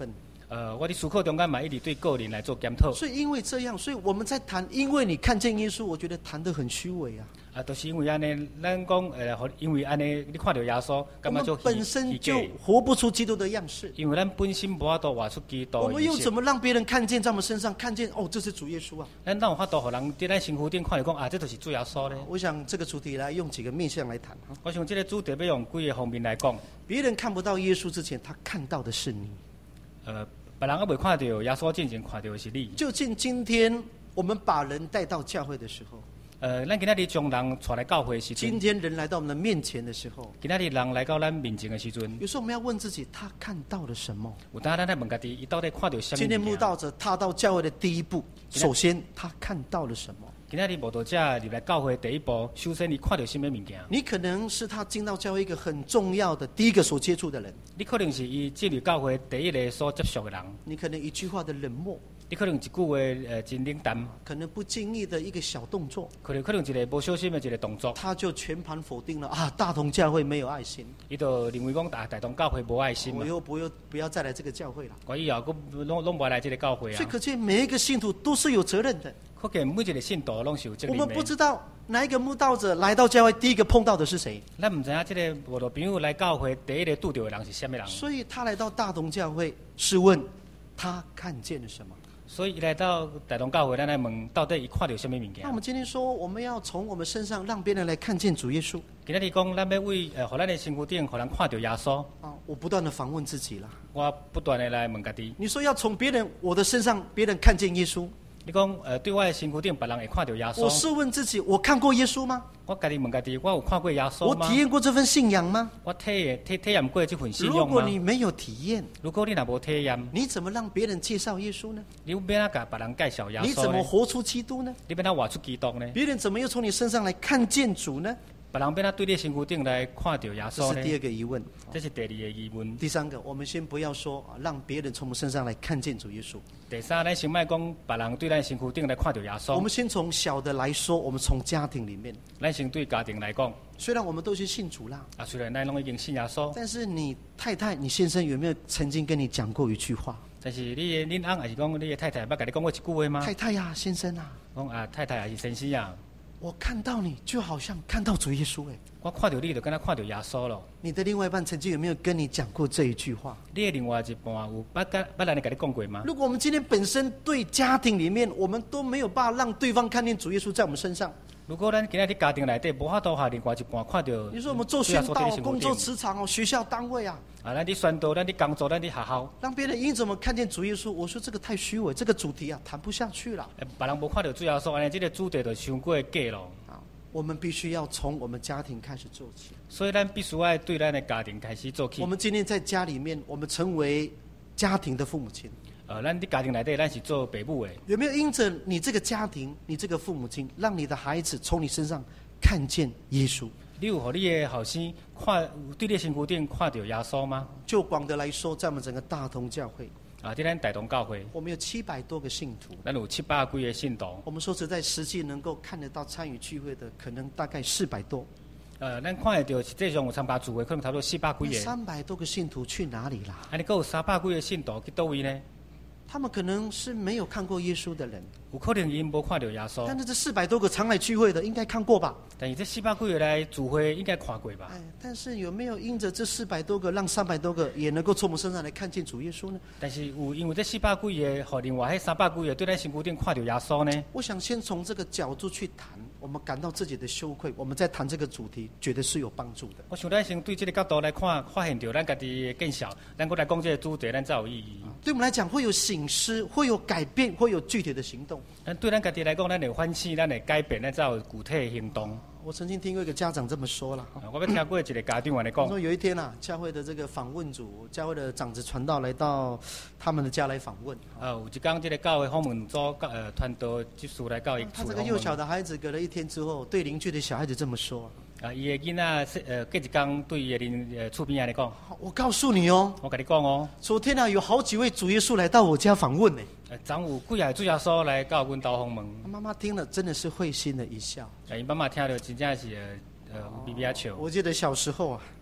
呃，我伫思考中间嘛，一直对个人来做检讨。 所以因为这样，所以我们在谈，因为你看见耶稣，我觉得谈得很虚伪啊。 啊，都、就是因为安尼，咱讲呃，因为安尼，你看到耶稣， 我们感觉就本身就活不出基督的样式。 因为咱本身无法度活出基督。 我们用怎么让别人看见在我们身上看见哦，这是主耶稣啊？ 咱当有法度，互人伫咱身躯顶看到讲啊，这就是主耶稣咧。 我想这个主题来用几个面向来谈。 我想这个主题要用几个方面来讲。 别人看不到耶稣之前，他看到的是你。 呃，别人还未看到耶稣之前，看到的是你。 究竟今天我们把人带到教会的时候， 呃，咱今仔日将人带来教会的时阵， 今天人来到我们的面前的时候， 今仔日人来到咱面前的时阵， 有时候我们要问自己，他看到了什么？ 有当咱来问家己，伊到底看到什么？ 今天慕道者踏到教会的第一步，首先他看到了什么？ 今仔日慕道者入来教会第一步，首先你看到什么物件？ 你可能是他进到教会一个很重要的第一个所接触的人。 你可能是伊进入教会第一个所接触的人。 你可能一句话的冷漠。 你可能一句话呃真冷淡。 可能不经意的一个小动作。 可能可能一个不小心的一个动作。 他就全盘否定了啊！大同教会没有爱心。 伊就认为讲大大同教会无爱心嘛。 我以后不要不要再来这个教会了。 我以后佫拢拢无来这个教会啊。 所以可见每一个信徒都是有责任的。 可见每一个信徒拢是有责任的。 我们不知道哪一个慕道者来到教会第一个碰到的是谁。 咱唔知影这个慕道朋友来教会第一个拄到的人是什么人。 所以他来到大同教会，试问他看见了什么？ 所以一来到大同教会，咱来问到底伊看到什么物件？ 那我们今天说，我们要从我们身上让别人来看见主耶稣。 今仔日讲，咱要为呃，互咱的身躯顶，互人看到耶稣。 啊，我不断的反问自己啦。 我不断的来问家己。 你说要从别人我的身上，别人看见耶稣。 你讲呃，对我的身躯顶，别人会看到耶稣。 我试问自己，我看过耶稣吗？ 我家己问家己，我有看过耶稣吗？ 我体验过这份信仰吗？ 我体验体体验过这份信仰吗？ 如果你没有体验， 如果你若无体验， 你怎么让别人介绍耶稣呢？ 你要哪甲别人介绍耶稣呢？ 你怎么活出基督呢？ 你要哪活出基督呢？ 别人怎么又从你身上来看见主呢？ 别人要哪对你身躯顶来看到耶稣呢？ 这是第二个疑问。 这是第二个疑问。 第三个，我们先不要说啊，让别人从我们身上来看见主耶稣。 第三，咱先莫讲别人对咱身躯顶来看到耶稣。 我们先从小的来说，我们从家庭里面。 咱先对家庭来讲， 虽然我们都是信主啦， 啊，虽然咱拢已经信耶稣， 但是你太太、你先生有没有曾经跟你讲过一句话？ 但是你的恁翁还是讲你的太太，捌跟你讲过一句话吗？ 太太呀、啊，先生啊， 讲啊，太太还是先生啊。 我看到你就好像看到主耶稣哎， 我看到你就跟他看到耶稣了。 你的另外一半曾经有没有跟你讲过这一句话？ 你的另外一半有捌跟捌人跟你讲过吗？ 如果我们今天本身对家庭里面，我们都没有办法让对方看见主耶稣在我们身上。 如果咱今日伫家庭内底无法度下另外一半看到， 你说我们做宣道、工作职场哦、学校单位啊， 啊，咱伫宣道、咱伫工作、咱伫学校， 让别人因怎么看见主耶稣？我说这个太虚伪，这个主题啊谈不下去了。 别人无看到主耶稣，安尼这个主题就伤过假咯。 啊，我们必须要从我们家庭开始做起。 所以咱必须要对咱的家庭开始做起。 我们今天在家里面，我们成为家庭的父母亲。 呃，咱伫家庭内底，咱是做父母的。 有没有因着你这个家庭，你这个父母亲，让你的孩子从你身上看见耶稣？ 你有和你的后生看对你身躯顶看到耶稣吗？ 就广的来说，在我们整个大同教会啊，在咱大同教会， 我们有七百多个信徒， 咱有七百几个信徒。 我们说实在，实际能够看得到参与聚会的，可能大概四百多。 呃，咱看得到实际上有参加聚会，可能差不多四百几个。 三百多个信徒去哪里啦？ 啊，你够有三百几个信徒去倒位呢？ 他们可能是没有看过耶稣的人， 有可能因无看到耶稣。 但是这四百多个常来聚会的，应该看过吧？ 但是这四百几个来聚会，应该看过吧？ 哎，但是有没有因着这四百多个，让三百多个也能够从我们身上来看见主耶稣呢？ 但是有因为这四百几个，和另外迄三百几个对咱身躯顶看到耶稣呢？ 我想先从这个角度去谈，我们感到自己的羞愧，我们在谈这个主题，觉得是有帮助的。 我想咱先对这个角度来看，发现到咱家己的见效，咱过来讲这个主题，咱才有意义。 对我们来讲，会有省思，会有改变，会有具体的行动。 咱对咱家己来讲，咱会欢喜，咱会改变，咱才有具体的行动。 我曾经听过一个家长这么说了， 啊、我要听过一个家长来讲， 说有一天啊，教会的这个访问组，教会的长子传道来到他们的家来访问。 呃，有一天这个教会访问组呃传道技术来到伊厝他这个幼小的孩子隔了一天之后，对邻居的小孩子这么说。 啊，伊的囡仔呃，隔一天对伊的邻呃厝边仔来讲， 我告诉你哦， 我跟你讲哦， 昨天啊有好几位主耶稣来到我家访问呢。 呃，昨有几下主耶稣来到阮家访问。 妈妈听了真的是会心的一笑。 哎，伊妈妈听到真正是呃呃咪咪啊笑。 我记得小时候啊，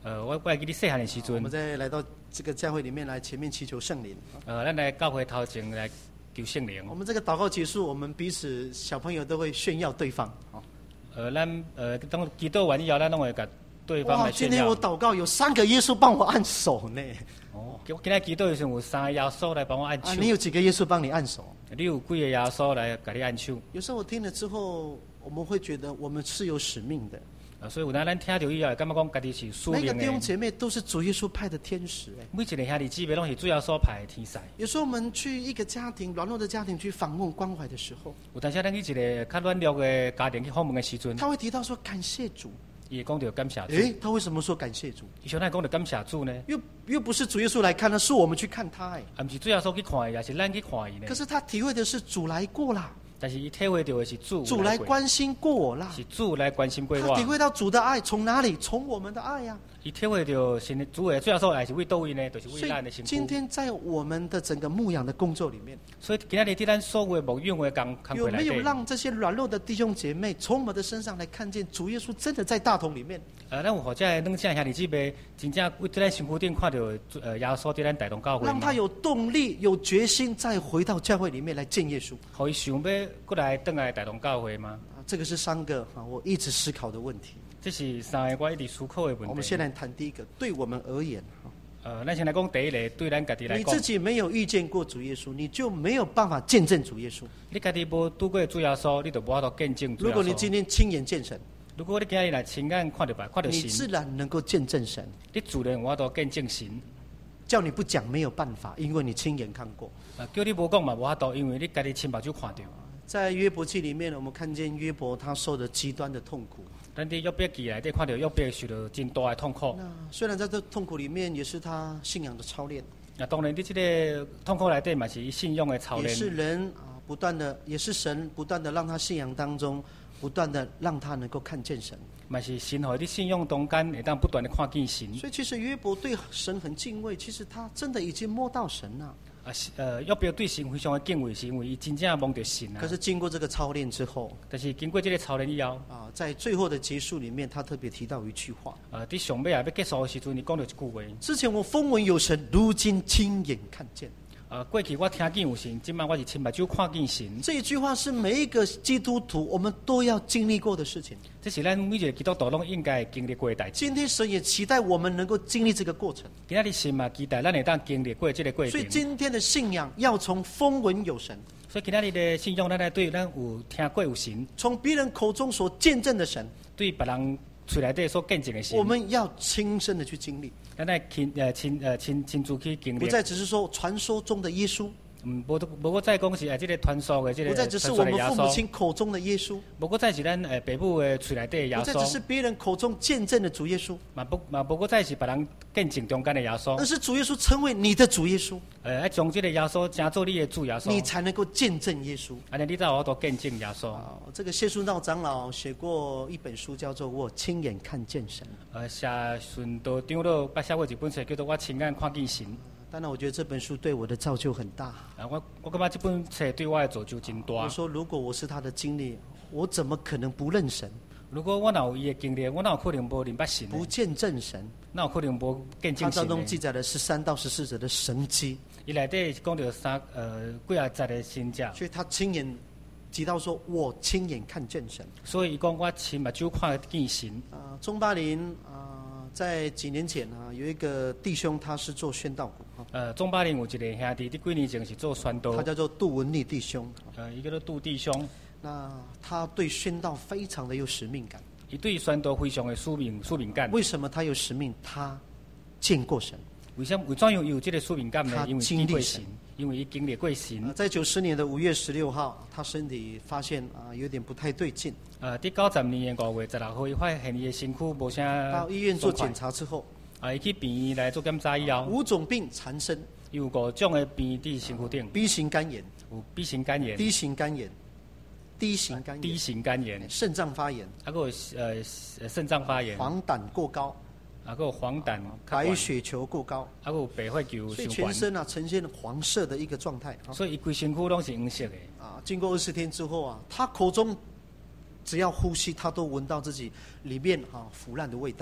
呃，我我还记得细汉的时阵， 我们再来到这个教会里面来，前面祈求圣灵。 呃，咱来教会头前来求圣灵。 我们这个祷告结束，我们彼此小朋友都会炫耀对方。 呃，咱呃当祈祷完以后，咱拢会甲对方哇， 来炫耀。 今天我祷告有三个耶稣帮我按手呢。 哦，我今天祈祷的时候有三个耶稣来帮我按手。 啊，你有几个耶稣帮你按手？ 你有几个耶稣来给你按手？ 有时候我听了之后，我们会觉得我们是有使命的。 啊，所以有当咱听到以后，感觉讲家己是使命的。 每个弟兄姐妹都是主耶稣派的天使哎。 每一个兄弟姊妹拢是主要所派的天使。 有时候我们去一个家庭软弱的家庭去访问关怀的时候， 有当时咱去一个较软弱的家庭去访问的时阵， 他会提到说感谢主。 伊会讲到感谢主。 诶，他为什么说感谢主？ 伊想咱讲到感谢主呢？ 又又不是主耶稣来看，那是我们去看他哎。 啊，不是主要所去看伊，也是咱去看伊呢。 可是他体会的是主来过啦。 但是伊体会到的是主， 主来关心过我啦， 是主来关心过我。 他体会到主的爱从哪里？从我们的爱呀、啊。 伊体会到神主的最后所爱是为叨位呢？就是为咱的幸福。 今天在我们的整个牧养的工作里面， 所以今天在咱所有的牧养的工工有没有让这些软弱的弟兄姐妹从我们的身上来看见主耶稣真的在大同里面？ 呃，咱有或者两正兄弟姊妹真正为在咱身躯顶看到呃耶稣在咱大同教会， 让他有动力、有决心，再回到教会里面来见耶稣。 可以想要过来回来大同教会吗？ 啊，这个是三个啊，我一直思考的问题。 这是三个我一直思考的问题。 我们先来谈第一个，对我们而言， 呃，咱先来讲第一个，对咱家己来讲， 你自己没有遇见过主耶稣，你就没有办法见证主耶稣。 你家己无拄过主耶稣，你就无法度见证主耶稣。 如果你今天亲眼见神， 如果你今日来亲眼看到白，看到神， 你自然能够见证神。 你自然有法度见证神。 叫你不讲没有办法，因为你亲眼看过。 啊，叫你无讲嘛，无法度，因为你家己亲目睭看到。 在约伯记里面，我们看见约伯他受的极端的痛苦。 咱伫约伯记内底看到约伯受到真大的痛苦。 那虽然在这痛苦里面，也是他信仰的操练。 那当然，伫这个痛苦内底嘛是信仰的操练。 也是人啊，不断的，也是神不断的让他信仰当中，不断的让他能够看见神。 嘛是神和你信仰中间会当不断的看见神。 所以其实约伯对神很敬畏，其实他真的已经摸到神了。 啊，呃，约伯对神非常的敬畏，是因为伊真正摸到神啊。 可是经过这个操练之后， 但是经过这个操练以后， 啊，在最后的结束里面，他特别提到一句话。 呃，伫上尾啊要结束的时阵，你讲到一句话。 之前我风闻有神，如今亲眼看见。 呃，过去我听见有神，今晚我是亲目睭看见神。 这一句话是每一个基督徒我们都要经历过的事情。 这是咱每一个基督徒拢应该经历过的代志。 今天神也期待我们能够经历这个过程。 今仔日神嘛期待咱会当经历过这个过程。 所以今天的信仰要从风闻有神。 所以今仔日的信仰，咱来对咱有听过有神， 从别人口中所见证的神， 对别人嘴内底所见证的神， 我们要亲身的去经历。 咱来亲呃亲呃亲亲自去经历。 不再只是说传说中的耶稣。 嗯，无无过再讲是诶，这个传说的这个， 不再只是我们父母亲口中的耶稣， 无过再是咱诶父母的嘴内底的耶稣， 不再只是别人口中见证的主耶稣， 嘛不嘛无过再是别人见证中间的耶稣， 而是主耶稣成为你的主耶稣， 呃，要将这个耶稣成做你的主耶稣， 你才能够见证耶稣。 安尼你才有法度见证耶稣。 啊，这个谢顺道长老写过一本书，叫做《我亲眼看见神》。 呃，谢顺道长老捌写过一本书，叫做《我亲眼看见神》。 当然，我觉得这本书对我的造就很大。 啊，我我感觉这本书对我的造就真大。 我说，如果我是他的经历，我怎么可能不认神？ 如果我哪有伊的经历，我哪有可能无认捌神？ 不见证神， 哪有可能无见证神？ 他当中记载了十三到十四则的神迹。 伊内底讲到三呃几啊十个神迹。 所以他亲眼提到说，我亲眼看见神。 所以伊讲我亲目睭看见神。 啊，钟巴林啊。在几年前啊，有一个弟兄，他是做宣道股。 呃，钟巴林有一个兄弟，伫几年前是做宣道。 他叫做杜文丽弟兄。 呃，伊叫做杜弟兄。 那他对宣道非常的有使命感。 伊对宣道非常的使命使命感。 为什么他有使命？他见过神。 为什么为怎样有这个使命感呢？因为经历神， 因为伊经历过神。 呃、在九十年的五月十六号，他身体发现啊、呃、有点不太对劲。 呃，伫九十年的五月十六号，伊发现伊的身躯无啥。 到医院做检查之后， 啊，伊去病院来做检查以后， 五种病缠身。 有五种的病伫身躯顶。 B 型肝炎。 有 B 型肝炎。 D 型肝炎。D 型肝炎。 D 型肝炎。 肾脏发炎。 还有呃肾脏发炎。 黄疸过高。 啊，还有黄疸、 白血球过高， 还有白血球， 所以全身啊呈现黄色的一个状态。 所以规身躯拢是黄色的。 啊，经过二十天之后啊，他口中只要呼吸，他都闻到自己里面啊腐烂的味道。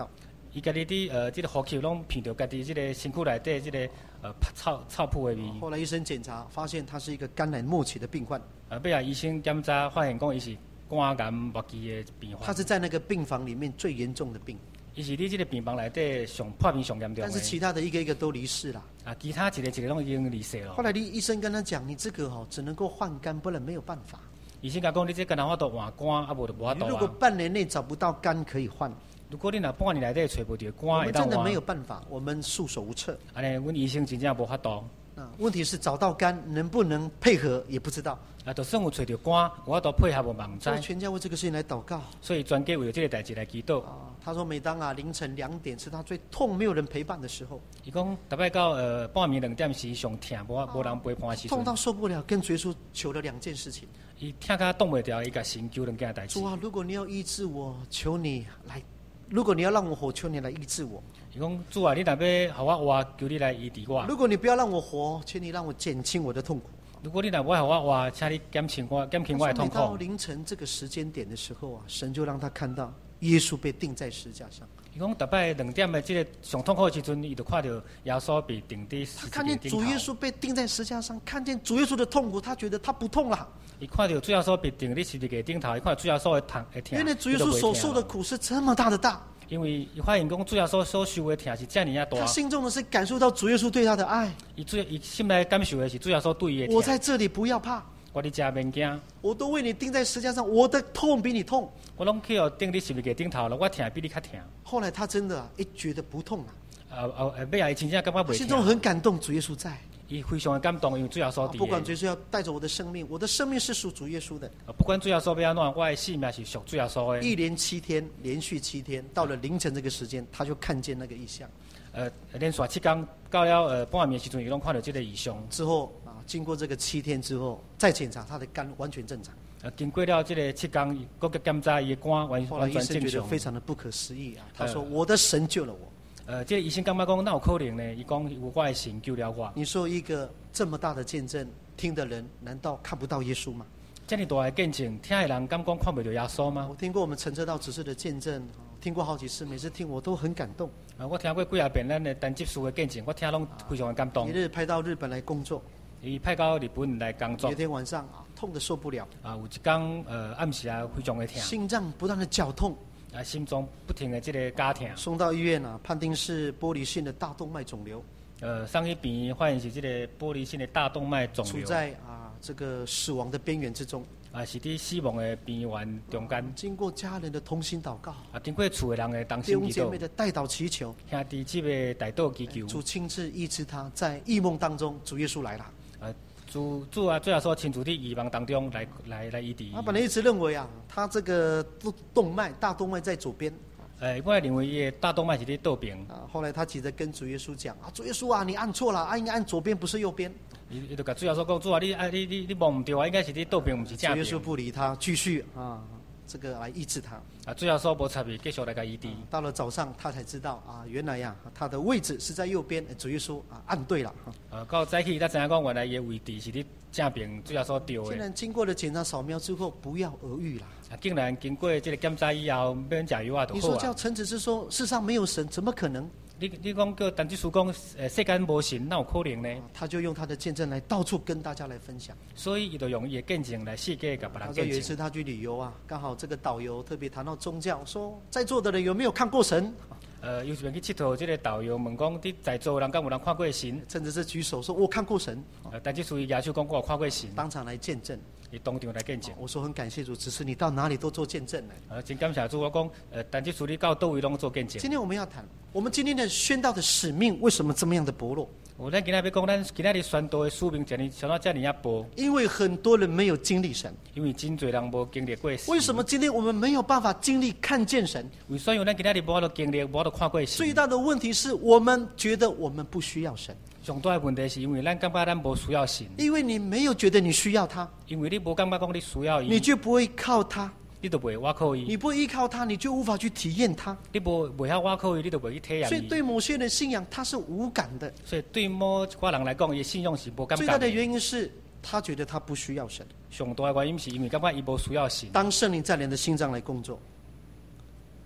伊家己伫呃，即、这个呼吸拢闻到家己即个身躯内底即、这个呃臭臭扑的味。 后来医生检查，发现他是一个肝癌末期的病患。 呃，尾啊医生检查发现讲伊是肝癌末期的病患。 他是在那个病房里面最严重的病。 伊是伫即个病房内底上破病上严重的。 但是其他的一个一个都离世了。 啊，其他一个一个拢已经离世了。 后来医生跟他讲，你这个哦只能够换肝，不然没有办法。 医生甲讲，你这肝脑法度换肝，啊无就无法度啊。 如果半年内找不到肝可以换。 如果你若半年内底找不到肝， 我们真的没有办法，我们束手无策。 安尼，阮医生真正无法度。 啊，问题是找到肝能不能配合也不知道。 啊，就算有找到肝，我都配合无嘛唔知。 所以全家为这个事情来祷告。 所以专家为了这个代志来祈祷。 啊，他说每当啊凌晨两点是他最痛，没有人陪伴的时候。 伊讲，大概到呃半暝两点是上痛，无无人陪伴的时阵。 痛到受不了，跟主耶稣求了两件事情。 伊痛到挡袂掉，伊甲神求两件代志。 主啊，如果你要医治我，求你来。如果你要让我活，求你来医治我。 伊讲主啊，你若要予我活，求你来医治我。 如果你不要让我活，请你让我减轻我的痛苦。 如果你若要予我活，请你减轻我减轻我的痛苦。 每到凌晨这个时间点的时候啊，神就让他看到耶稣被钉在十字架上。 伊讲大概两点的这个上痛苦的时阵，伊就看到耶稣被钉在十字架顶头。 他看见主耶稣被钉在十字架上，看见主耶稣的痛苦，他觉得他不痛了。 伊看到主耶稣被钉在十字架顶头，伊看到主耶稣的痛会痛。 原来主耶稣所受的苦是这么大的大。 因为伊发现讲主耶稣所受的痛是这样大。 他心中的是感受到主耶稣对他的爱。 伊主伊心内感受的是主耶稣对伊的痛。 我在这里，不要怕。 我伫遮免惊。 我都为你钉在十字架上，我的痛比你痛。 我拢去互钉伫十字架顶头了，我痛比你较痛。 后来他真的啊，一觉得不痛了。 啊啊！尾啊，伊真正感觉袂痛。 心中很感动，主耶稣在。 伊非常的感动，因为主耶稣伫。 不管主耶稣要带走我的生命，我的生命是属主耶稣的。 不管主耶稣要安怎，我的性命是属主耶稣的。 一连七天，连续七天，到了凌晨这个时间，他就看见那个异象。 呃，连续七天到了呃半暝的时阵，伊拢看到这个异象。 之后啊，经过这个七天之后，再检查他的肝完全正常。 呃，经过了这个七天，各个检查伊的肝完完全正常。后来医生觉得非常的不可思议啊，他说：“我的神救了我。” 呃，这个医生感觉讲，哪有可能呢？伊讲有我的神救了我。 你说一个这么大的见证，听的人难道看不到耶稣吗？ 这么大的见证，听的人敢讲看不到耶稣吗？ 我听过我们陈车道执事的见证，听过好几次，每次听我都很感动。 啊，我听过几啊遍咱的单集书的见证，我听拢非常的感动。 一日派到日本来工作， 伊派到日本来工作。 有一天晚上啊，痛得受不了。 啊，有一天呃暗时啊，非常的痛。 心脏不断的绞痛。 啊，心中不停的这个加痛。 送到医院啊，判定是玻璃性的大动脉肿瘤。 呃，送去病院发现是这个玻璃性的大动脉肿瘤。 处在啊这个死亡的边缘之中。 啊，是伫死亡的边缘中间。 经过家人的同心祷告。 啊，经过厝的人的同心祈祷。 弟兄姐妹的代祷祈求。 兄弟姐妹代祷祈求。 主亲自医治他，在异梦当中，主耶稣来了。 呃。主主啊，最后说亲自伫异梦当中来来来医治。 他本来一直认为啊，他这个动动脉大动脉在左边。 呃，我认为伊的大动脉是伫右边。 啊，后来他急着跟主耶稣讲啊，主耶稣啊，你按错了，啊应该按左边，不是右边。 伊伊就甲主耶稣讲，主啊，你啊你你你摸唔对啊，应该是伫右边，唔是正边。 主耶稣不理他，继续啊。这个来医治他啊，主耶稣无插伊，继续来甲医治。 到了早上，他才知道啊，原来呀、啊，他的位置是在右边。主耶稣啊，按对了。 啊，到早起，他知影讲，原来伊的位置是伫正边，主耶稣对的。 竟然经过了检查扫描之后，不药而愈啦。 啊，竟然经过这个检查以后，免食药啊，就好啊。 你说叫陈子之说，世上没有神，怎么可能？ 你你讲叫陈子书讲，呃，世间无神，哪有可能呢？ 他就用他的见证来到处跟大家来分享。 所以，伊就用伊的见证来世界甲别人见证。 他说有一次他去旅游啊，刚好这个导游特别谈到宗教，说在座的人有没有看过神？ 呃，有一遍去佚佗，这个导游问讲，伫在座人敢有人看过神？ 陈子之举手说：“我看过神。” 呃，陈子书伊举手讲，我有看过神。 当场来见证。 伊当场来见证。 我说很感谢主，只是你到哪里都做见证呢。 呃，真感谢主，我讲，呃，但这处理到倒位拢做见证。 今天我们要谈，我们今天的宣道的使命为什么这么样的薄弱？ 我咱今天要讲，咱今天的宣道的使命，怎么想到这样薄？ 因为很多人没有经历神。 因为真侪人无经历过神。 为什么今天我们没有办法经历看见神？ 为所以咱今天无法度经历，无法度看过神。 最大的问题是我们觉得我们不需要神。 上大的问题是因为咱感觉咱无需要神。 因为你没有觉得你需要他。 因为你无感觉讲你需要伊。 你就不会靠他。 你就袂倚靠伊。 你不依靠他，你就无法去体验他。 你无袂晓倚靠伊，你就袂去体验伊。 所以对某些人信仰他是无感的。 所以对某一寡人来讲，伊信仰是无感觉的。 最大的原因是他觉得他不需要神。 上大的原因是因为感觉伊无需要神。 当圣灵在人的心脏来工作，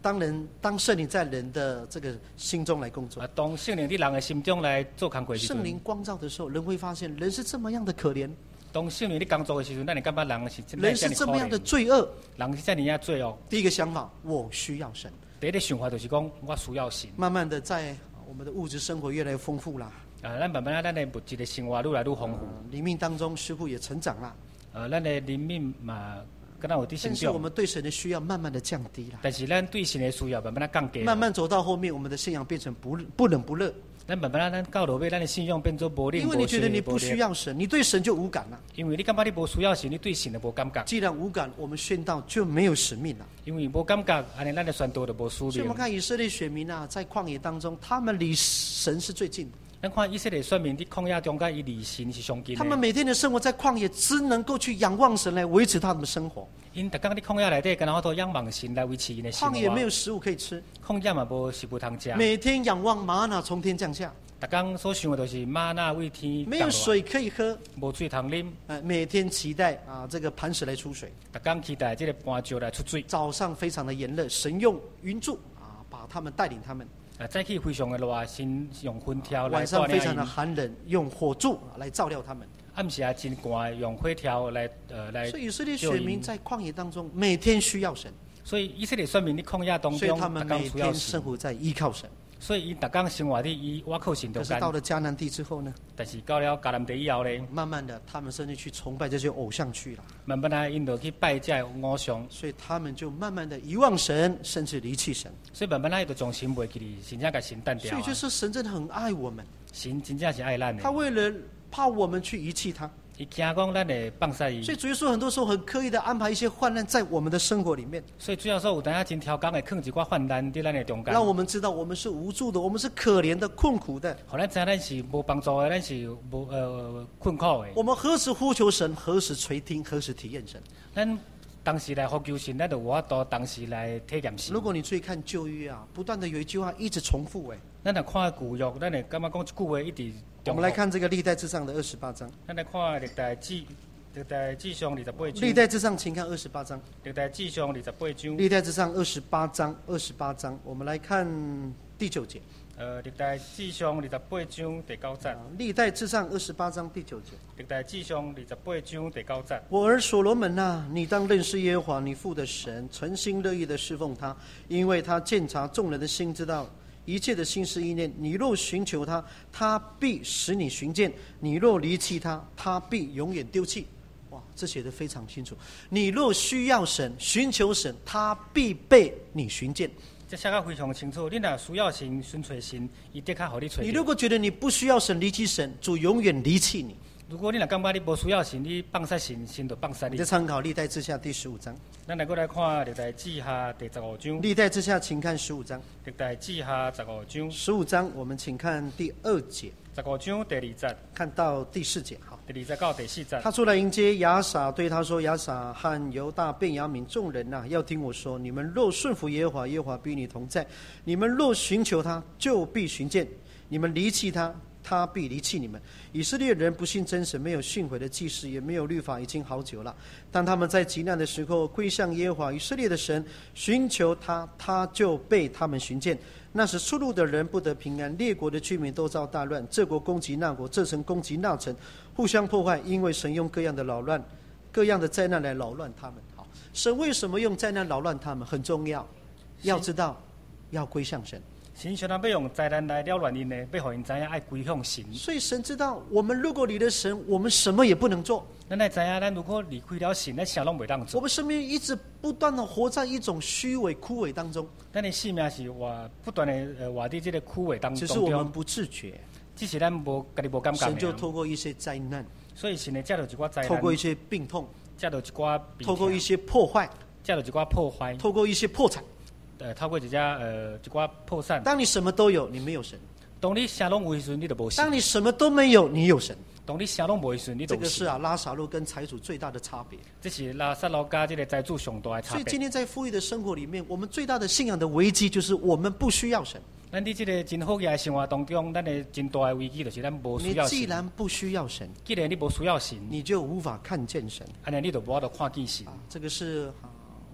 当人当圣灵在人的这个心中来工作， 啊，当圣灵伫人的心中来做工作的时阵， 圣灵光照的时候，人会发现人是这么样的可怜， 当圣灵伫工作的时阵，咱会感觉人是真人是这么样的罪恶， 人是这样罪恶。 第一个想法，我需要神。 第一个想法就是讲，我需要神。 慢慢的，在我们的物质生活越来越丰富啦， 啊，咱慢慢咱的物质的生活愈来愈丰富， 灵命当中似乎也成长啦。 呃，咱的灵命嘛，跟咱有伫成但是我长。 们对神的需要慢慢的降低了， 但是咱对神的需要慢慢降低。 慢慢走到后面，我们的信仰变成不不冷不热。 咱慢慢咱到落尾，咱的信仰变做无冷因为你觉得你不需要神，你对神就无感了。 因为你感觉你无需要神，你对神就无感觉。 既然无感，我们宣道就没有使命了。 因为无感觉，安尼咱的宣道就无使命所以我们。看以色列选民啊，在旷野当中，他们离神是最近的。 咱看以色列选民伫旷野中，甲伊离神是相近的。 他们每天的生活在旷野，只能够去仰望神来维持他们的生活。 因逐工伫旷野内底，跟然后都仰望神来维持因的生活。 旷野没有食物可以吃， 旷野嘛无食物通食。 每天仰望玛纳从天降下， 逐工所想的都是玛纳为天降落来， 没有水可以喝， 无水通啉。 呃，每天期待啊这个磐石来出水。 逐工期待这个磐石来出水。 早上非常的炎热，神用云柱啊把他们带领他们。 啊，早起非常的热，神用风条来晚上非常的带领寒冷，用火柱来照料他们。 暗时也真寒，用火条来呃来。 所以以色列选民在旷野当中每天需要神， 所以以色列选民伫旷野当中， 所以他们逐工每需要神。 天生活在依靠神。 所以因逐工生活伫依倚靠神中间。 可是到了迦南地之后呢， 但是到了迦南地以后呢， 慢慢的他们甚至去崇拜这些偶像去了， 慢慢啊，因就去拜这些偶像， 所以他们就慢慢的遗忘神，甚至离弃神。 所以慢慢啊，伊就将神袂记哩，真正甲神淡掉啊。 所以就是神真的很爱我们， 神真正是爱咱的， 他为了怕我们去遗弃他， 伊惊讲咱会放弃伊。 所以主耶稣很多时候很刻意的安排一些患难在我们的生活里面， 所以主要说有当下真挑工会放一寡患难伫咱的中间， 让我们知道我们是无助的，我们是可怜的、困苦的。 互咱知影咱是无帮助的，咱是无呃困苦的。 我们何时呼求神，何时垂听，何时体验神。 咱当时来呼求神，咱就有法度当时来体验神。 如果你注意看旧约啊，不断的有一句话一直重复哎。 咱来看旧约，咱会感觉讲一句话一直重复。 我们来看这个历代志上的二十八章。 咱来看历代志，历代志上二十八章。 历代志上，请看二十八章。 历代志上二十八章。 历代志上二十八章，二十八章，我们来看第九节。 呃，历代志上二十八章第九节。 啊历代志上二十八章第九节。 历代志上二十八章第九节。 我儿所罗门啊，你当认识耶和华你父的神，诚心乐意的侍奉他，因为他鉴察众人的心，知道一切的心思意念。你若寻求他，他必使你寻见；你若离弃他，他必永远丢弃。哇，这写得非常清楚。你若需要神，寻求神，他必被你寻见。 这写得非常清楚。你若需要神，寻找神，伊的确互你找到。 你如果觉得你不需要神，离弃神，主永远离弃你。 如果你若感觉你无需要神，你放弃神，神就放弃你。 你再参考历代志下第十五章。 咱来过来看历代志下第十五章。 历代志下，请看十五章。 历代志下十五章。 十五章，我们请看第二节。 十五章第二节， 看到第四节。好， 第二节到第四节。 他出来迎接亚撒，对他说：“亚撒和犹大、便雅悯众人呐、啊，要听我说，你们若顺服耶和华，耶和华必与你同在；你们若寻求他，就必寻见；你们离弃他，他必离弃你们。以色列人不信真神，没有训诲的祭司，也没有律法，已经好久了。但他们在极难的时候归向耶和华以色列的神，寻求他，他就被他们寻见。那时出路的人不得平安，列国的居民都遭大乱，这国攻击那国，这城攻击那城，互相破坏，因为神用各样的扰乱、各样的灾难来扰乱他们。好，神为什么用灾难扰乱他们？很重要，要知道，要归向神。 神想要要用灾难来扰乱因呢，要让因知影爱归向神。 所以神知道，我们如果离了神，我们什么也不能做。 咱来知影，咱如果离开了神，咱啥拢袂当做。 我们生命一直不断的活在一种虚伪、枯萎当中。 咱的生命是活不断的呃活在这个枯萎当中， 只是我们不自觉， 只是咱无家己无感觉。 神就透过一些灾难， 所以神呢，借着一寡灾难， 透过一些病痛， 借着一寡病， 透过一些破坏， 借着一寡破坏， 透过一些破产。 呃，透过一只呃一寡破散。 当你什么都有，你没有神； 当你啥拢有时，你就无神； 当你什么都没有，你有神。 当你啥拢无时，你就有神。 这个是啊，拉撒路跟财主最大的差别。 这是拉撒路加这个财主上大的差别。 所以今天在富裕的生活里面，我们最大的信仰的危机就是我们不需要神。 咱伫这个真好的生活当中，咱的真大的危机就是咱无需要神。 你既然不需要神， 既然你无需要神， 你就无法看见神。 安尼你就无法度看见神。 啊，这个是。啊我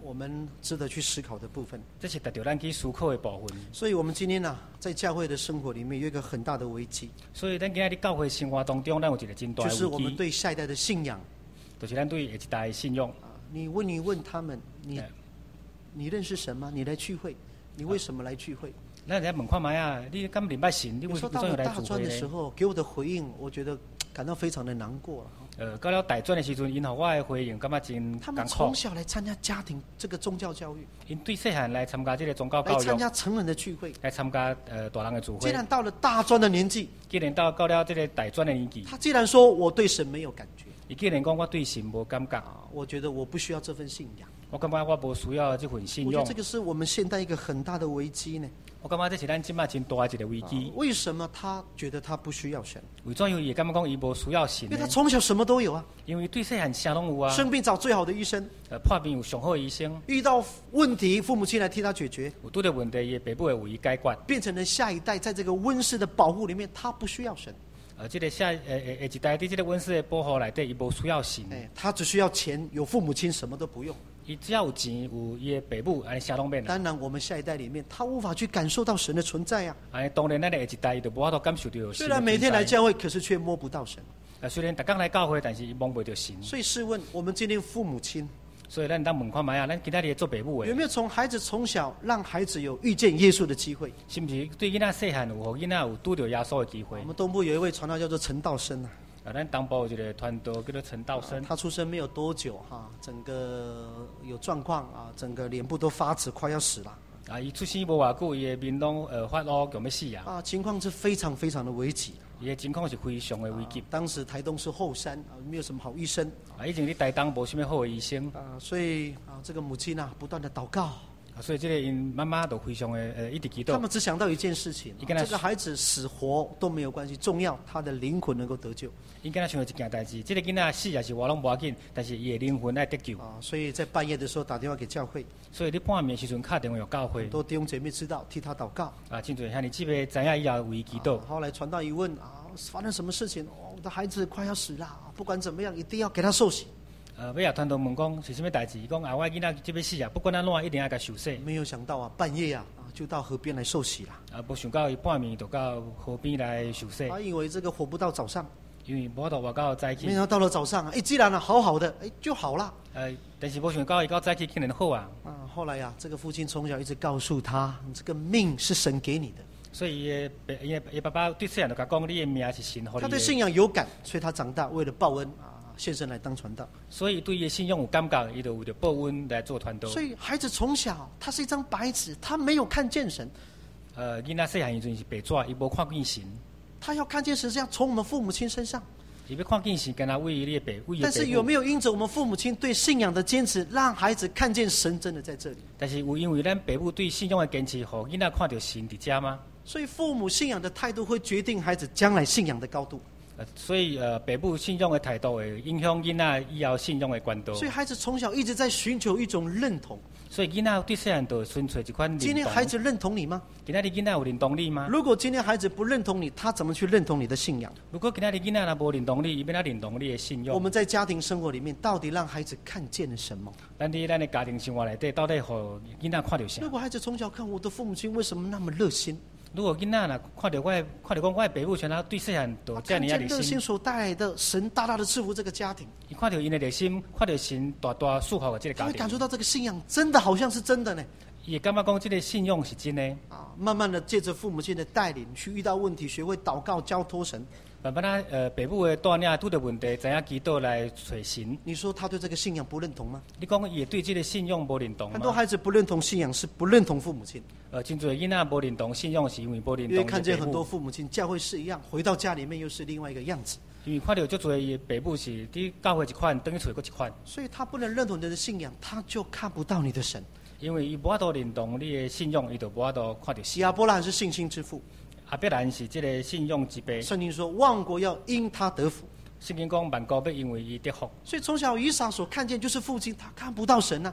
我们值得去思考的部分。 这是值得咱去思考的部分。 所以我们今天呢、啊，在教会的生活里面有一个很大的危机。 所以咱今日教会生活当中，咱有一个真大的危机， 就是我们对下一代的信仰， 就是咱对下一代的信仰。 你问你问他们，你你认识神吗？你来聚会，你为什么来聚会？ 咱来问看卖啊，你敢明白神？你为什么要来聚会的时候，给我的回应，我觉得感到非常的难过了。 呃，到了大专的时阵，因和我的回应，感觉真艰苦。 他们从小来参加家庭这个宗教教育， 因对细汉来参加这个宗教教育， 来参加成人的聚会， 来参加呃大人的聚会。 既然到了大专的年纪， 既然到到了这个大专的年纪， 他既然说我对神没有感觉， 伊既然讲我对神无感觉， 啊，我觉得我不需要这份信仰。 我感觉我无需要这份信仰。 我觉得这个是我们现代一个很大的危机呢。 我感觉这是咱今麦真大一个危机。 啊、为什么他觉得他不需要神？ 为怎样伊感觉讲伊无需要神？ 因为他从小什么都有啊。 因为对细汉啥拢有啊。 生病找最好的医生， 呃，破病有上好的医生。 遇到问题，父母亲来替他解决。 有拄到问题，伊爸母会为伊解决。 变成了下一代，在这个温室的保护里面，他不需要神。 呃，这个下呃呃一代在这个温室的保护内底，伊无需要神。 哎，他只需要钱，有父母亲，什么都不用。 伊只要有钱，有伊的爸母，安尼啥拢免。 当然，我们下一代里面，他无法去感受到神的存在啊。 安尼当然，咱的下一代伊就无法度感受到神。 虽然每天来教会，可是却摸不到神。 呃，虽然逐天来教会，但是伊摸不到神。 所以试问，我们今天父母亲， 所以咱当问看卖啊，咱今仔日做爸母的， 有没有从孩子从小让孩子有遇见耶稣的机会？ 是不是对囡仔细汉有互囡仔有拄到耶稣的机会？ 我们东部有一位传道叫做陈道生啊。 啊，咱东部有一个传道叫做陈道生、啊。 他出生没有多久哈、啊，整个有状况啊，整个脸部都发紫，快要死了。 啊，伊出生无偌久，伊的面拢呃发乌，强要死啊！ 啊，情况是非常非常的危急。 伊的情况是非常的危急。 啊、当时台东是后山啊，没有什么好医生。 啊，以前伫台东无什么好的医生。 啊，所以啊，这个母亲啊，不断的祷告。 所以这个因妈妈都非常的呃一直祈祷。 他们只想到一件事情、啊，这个孩子死活都没有关系，重要他的灵魂能够得救。 因跟他想到一件代志，这个囡仔死也是活拢无要紧，但是伊的灵魂爱得救。 啊，所以在半夜的时候打电话给教会。 所以你半夜时阵打电话给教会。 很多弟兄姐妹知道，替他祷告。 啊，真侪兄弟姊妹知影以后为祈祷、 啊。后来传道一问啊，发生什么事情？哦，我的孩子快要死了，不管怎么样，一定要给他受洗。 呃，尾也传道问讲是什么代志？讲啊，我囡仔即要死啊，不管咱怎，一定要甲受洗。 没有想到啊，半夜啊，就到河边来受洗了。 啊，无想到伊半暝就到河边来受洗。 他以为这个活不到早上， 因为无到活到早起。 没想到到了早上啊，哎，既然啊好好的，哎就好了。 呃，但是无想到伊到早起竟然好啊。 啊，后来呀、啊，这个父亲从小一直告诉他，你这个命是神给你的。 所以伊的伊爸爸对细汉就甲讲，你的命是神给你的。 他对信仰有感，所以他长大为了报恩啊。现身来当传道， 所以对伊信用有感觉，伊就为了报恩来做传道。 所以孩子从小，他是一张白纸，他没有看见神。 呃，囡仔细汉时阵是白纸，伊无看见神。 他要看见神，是要从我们父母亲身上。 伊要看见神，跟他为伊的爸，为伊的爸母。 但是有没有因着我们父母亲对信仰的坚持，让孩子看见神真的在这里？ 但是有因为咱爸母对信仰的坚持，互囡仔看到神伫遮吗？ 所以父母信仰的态度会决定孩子将来信仰的高度。 呃，所以呃，爸母信仰的态度会影响囡仔以后信仰的高度。 所以孩子从小一直在寻求一种认同。 所以囡仔对细汉就寻找一款认同。 今天孩子认同你吗？ 今仔日囡仔有认同你吗？ 如果今天孩子不认同你，他怎么去认同你的信仰？ 如果今仔日囡仔若无认同你，伊要哪认同你的信仰？ 我们在家庭生活里面，到底让孩子看见了什么？ 咱伫咱的家庭生活内底，到底互囡仔看到啥？ 如果孩子从小看我的父母亲为什么那么热心？ 如果囡仔若看到我，看到讲我的爸母像他对细汉都这样热心，热心所带来的神大大的赐福这个家庭。 伊看到因的热心，看到神大大祝福的这个家庭， 他会感受到这个信仰真的好像是真的呢。 也感觉讲这个信用是真的啊，慢慢的借着父母亲的带领，去遇到问题，学会祷告交托神。 慢慢啊，呃，爸母的带领拄到问题，知影祈祷来找神。 你说他对这个信仰不认同吗？ 你讲也对这个信仰不认同吗？ 很多孩子不认同信仰，是不认同父母亲。 呃，真侪囡仔不认同信仰，是因为不认同。 因为看见很多父母亲教会是一样，回到家里面又是另外一个样子。 因为看到足侪伊爸母是伫教会一款，等于找过一款。 所以他不能认同你的信仰，他就看不到你的神。 因为伊无法度认同你的信仰，伊就无法度看到神。 亚伯拉罕是信心之父。 亚伯兰是这个信用之辈。 圣经说，万国要因他得福。 圣经讲万国要因为伊得福。 所以从小以撒所看见就是父亲，他看不到神啊。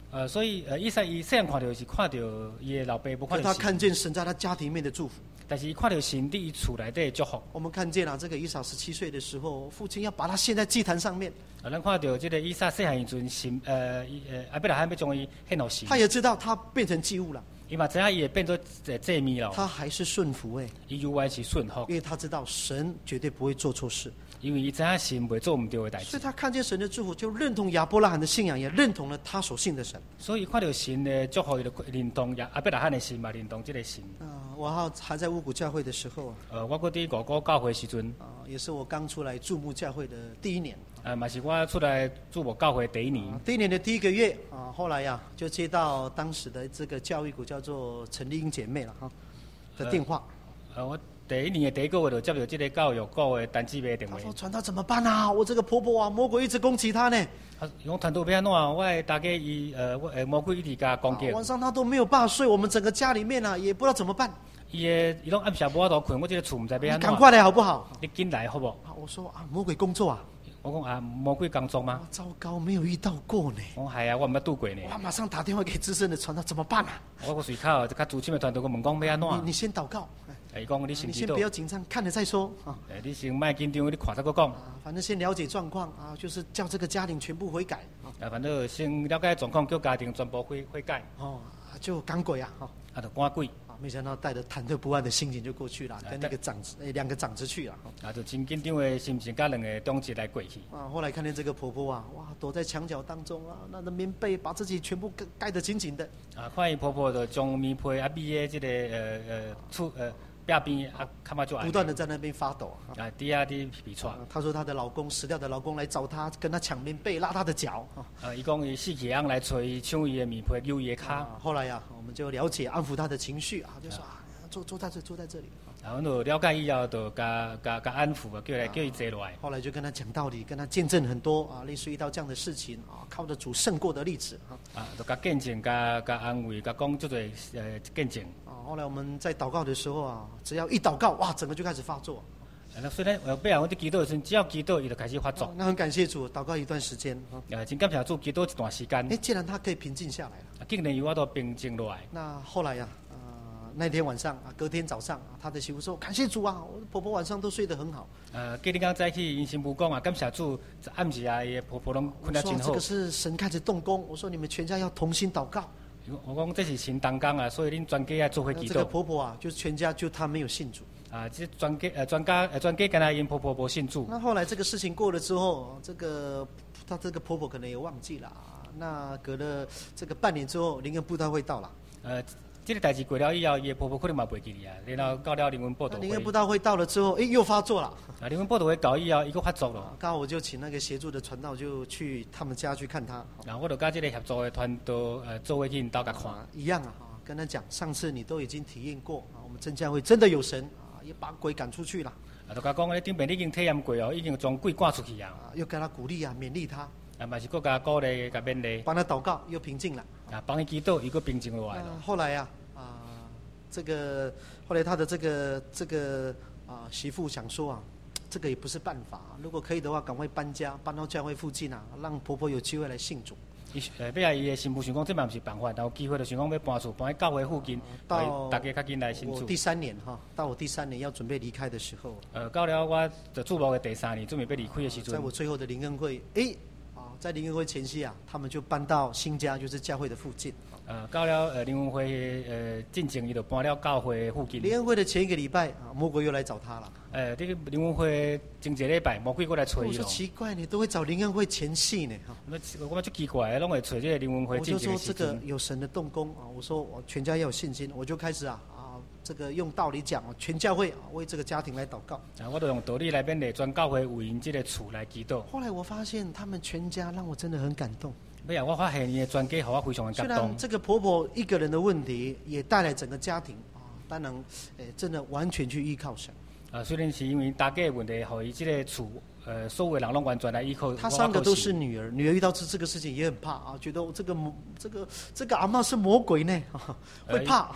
呃，所以呃，以撒伊细汉看到是看到伊的老爸，无看到神。 他看见神在他家庭里面的祝福。 但是伊看到神伫伊厝内底祝福。 我们看见了这个以撒十七岁的时候，父亲要把他献在祭坛上面。 啊，咱看到这个以撒细汉时阵，神呃呃阿伯拉罕要将伊献予神。 他也知道他变成祭物了。 伊嘛知影伊会变做祭物了。 他还是顺服哎。 伊犹原是顺服。 因为他知道神绝对不会做错事。 因为伊知影神袂做唔对的代志。 所以他看见神的祝福，就认同亚伯拉罕的信仰，也认同了他所信的神。 所以看到神的祝福，伊就认同亚阿伯拉罕的神嘛，认同这个神。 啊，我还还在五谷教会的时候啊。 呃，我嗰啲五谷教会时阵。 啊，也是我刚出来注目教会的第一年。 啊，嘛是我出来注目教会第一年。 啊、第一年的第一个月啊，后来呀、啊、就接到当时的这个教育股叫做陈丽英姐妹了哈的电话。 呃，呃我第一年的第一个月就接到这个教育股的单姊妹的电话。 她说：“传道怎么办啊？我这个婆婆啊，魔鬼一直攻击她呢。” 他讲传道要安怎？我的大家伊呃，我呃魔鬼一直甲攻击。 啊、晚上她都没有办法睡，我们整个家里面啊也不知道怎么办。 伊的伊拢暗时无法度困，我这个厝唔知要安怎。 赶快来好不好？ 你紧来好不？ 啊，我说啊，魔鬼工作啊。 我讲啊，魔鬼工作吗？ 糟糕，没有遇到过呢。 我系啊，我唔捌拄过呢。 我马上打电话给资深的传道，怎么办啊？ 我个随口，较资深的传道，我问讲要安怎？ 你你先祷告。 伊讲你先你先不要紧张，看了再说啊。 诶，你先莫紧张，你看再个讲。 啊，反正先了解状况啊，就是叫这个家庭全部悔改。 啊，反正先了解状况，叫家庭全部悔悔改。 哦，就赶鬼啊，哈。 啊，就赶鬼。 啊，没想到带着忐忑不安的心情就过去了，啊、跟那个长子诶两个长子去了。 啊，就真紧张的心情，甲两个长子来过去。 啊，后来看见这个婆婆啊，哇，躲在墙角当中啊，拿着棉被把自己全部盖盖得紧紧的。 啊，看伊婆婆就将棉被啊米的这个呃呃厝呃。边边啊，看嘛就不断的在那边发抖啊，低啊低皮喘。 她说她的老公死掉的老公来找她，跟她抢棉被，拉她的脚。 啊，伊讲伊死去人来找伊抢伊的棉被，揪伊的脚。 后来呀，我们就了解安抚她的情绪啊，就说啊，坐坐在这，坐在这里。 然后就了解以后，就加加加安抚啊，叫来叫伊坐落来。 后来就跟他讲道理，跟他见证很多啊，类似遇到这样的事情啊，靠着主胜过的例子啊。 啊，就加见证，加加安慰，加讲做做呃见证。 啊，后来我们在祷告的时候啊，只要一祷告，哇，整个就开始发作。 那虽然呃，不然我伫祈祷的时候，只要祈祷，伊就开始发作。 那很感谢主，祷告一段时间啊。 呃，真感谢主，祈祷一段时间。 哎，既然他可以平静下来了， 啊，竟然有我都平静落来。 那后来呀、啊，呃，那天晚上啊，隔天早上啊，他的媳妇说：“感谢主啊，我婆婆晚上都睡得很好。” 呃，隔天刚早起，因媳妇讲啊，感谢主，暗时啊，伊婆婆拢困得真好。 这个是神开始动工，我说你们全家要同心祷告。 我讲这是神动工啊，所以恁全家要做伙祈祷。 这个婆婆啊，就全家就她没有信主。 啊，这专家呃专家呃专家跟他因婆婆婆信主。 那后来这个事情过了之后，这个她这个婆婆可能也忘记了。那隔了这个半年之后，灵恩布道会到了。 呃，这个代志过了以后，伊婆婆可能嘛袂记哩啊。然后到了灵恩布道会。 灵恩布道会到了之后，哎，又发作了。 啊，灵恩布道会到以后，伊个发作了。 刚好我就请那个协助的传道就去他们家去看他。 然后我就跟这个协助的团队呃做伙去因家甲看。 一样啊，跟他讲，上次你都已经体验过啊，我们真教会真的有神。也把鬼赶出去了。 啊，就甲讲，你顶边你已经体验过哦，已经将鬼赶出去啊。 啊，又给他鼓励啊，勉励他。 啊，嘛是搁甲鼓励、甲勉励。 帮他祷告，又平静了。 啊，帮伊祈祷，伊个平静落来了。 啊、后来呀、啊，啊，这个后来他的这个这个啊媳妇想说啊，这个也不是办法、啊，如果可以的话，赶快搬家，搬到教会附近啊，让婆婆有机会来信主。 伊呃，尾仔伊的新妇想讲，这嘛毋是办法，然后机会就想讲要搬厝，搬去教会附近， 到大家较紧来信主。 我第三年哈，到我第三年要准备离开的时候， 呃，到了我的注目的第三年，准备要离开的时阵， 在我最后的灵恩会，诶，啊，在灵恩会前夕啊，他们就搬到新家，就是教会的附近。 呃，到了呃灵恩会呃进前，伊就搬了教会附近。 灵恩会的前一个礼拜啊，魔鬼又来找他了。 呃，这个灵恩会前一个礼拜，魔鬼过来找伊。 我说奇怪，你都会找灵恩会前夕呢？哈， 我我就奇怪，拢会找这个灵恩会进前的时我就说这个有神的动工啊，我说我全家要有信心，我就开始啊啊，这个用道理讲，全教会啊为这个家庭来祷告。 啊，我就用道理来勉励全教会为因这个厝来祈祷。 后来我发现他们全家让我真的很感动。 没有，我发现伊的专家，让我非常的感动。 虽然这个婆婆一个人的问题，也带来整个家庭啊，当然，诶，真的完全去依靠神。 啊，虽然是因为大家的问题，让伊这个厝，呃，所有的人拢完全来依靠。 她三个都是女儿，女儿遇到这这个事情也很怕啊，觉得这个这个这个阿嬷是魔鬼呢，会怕。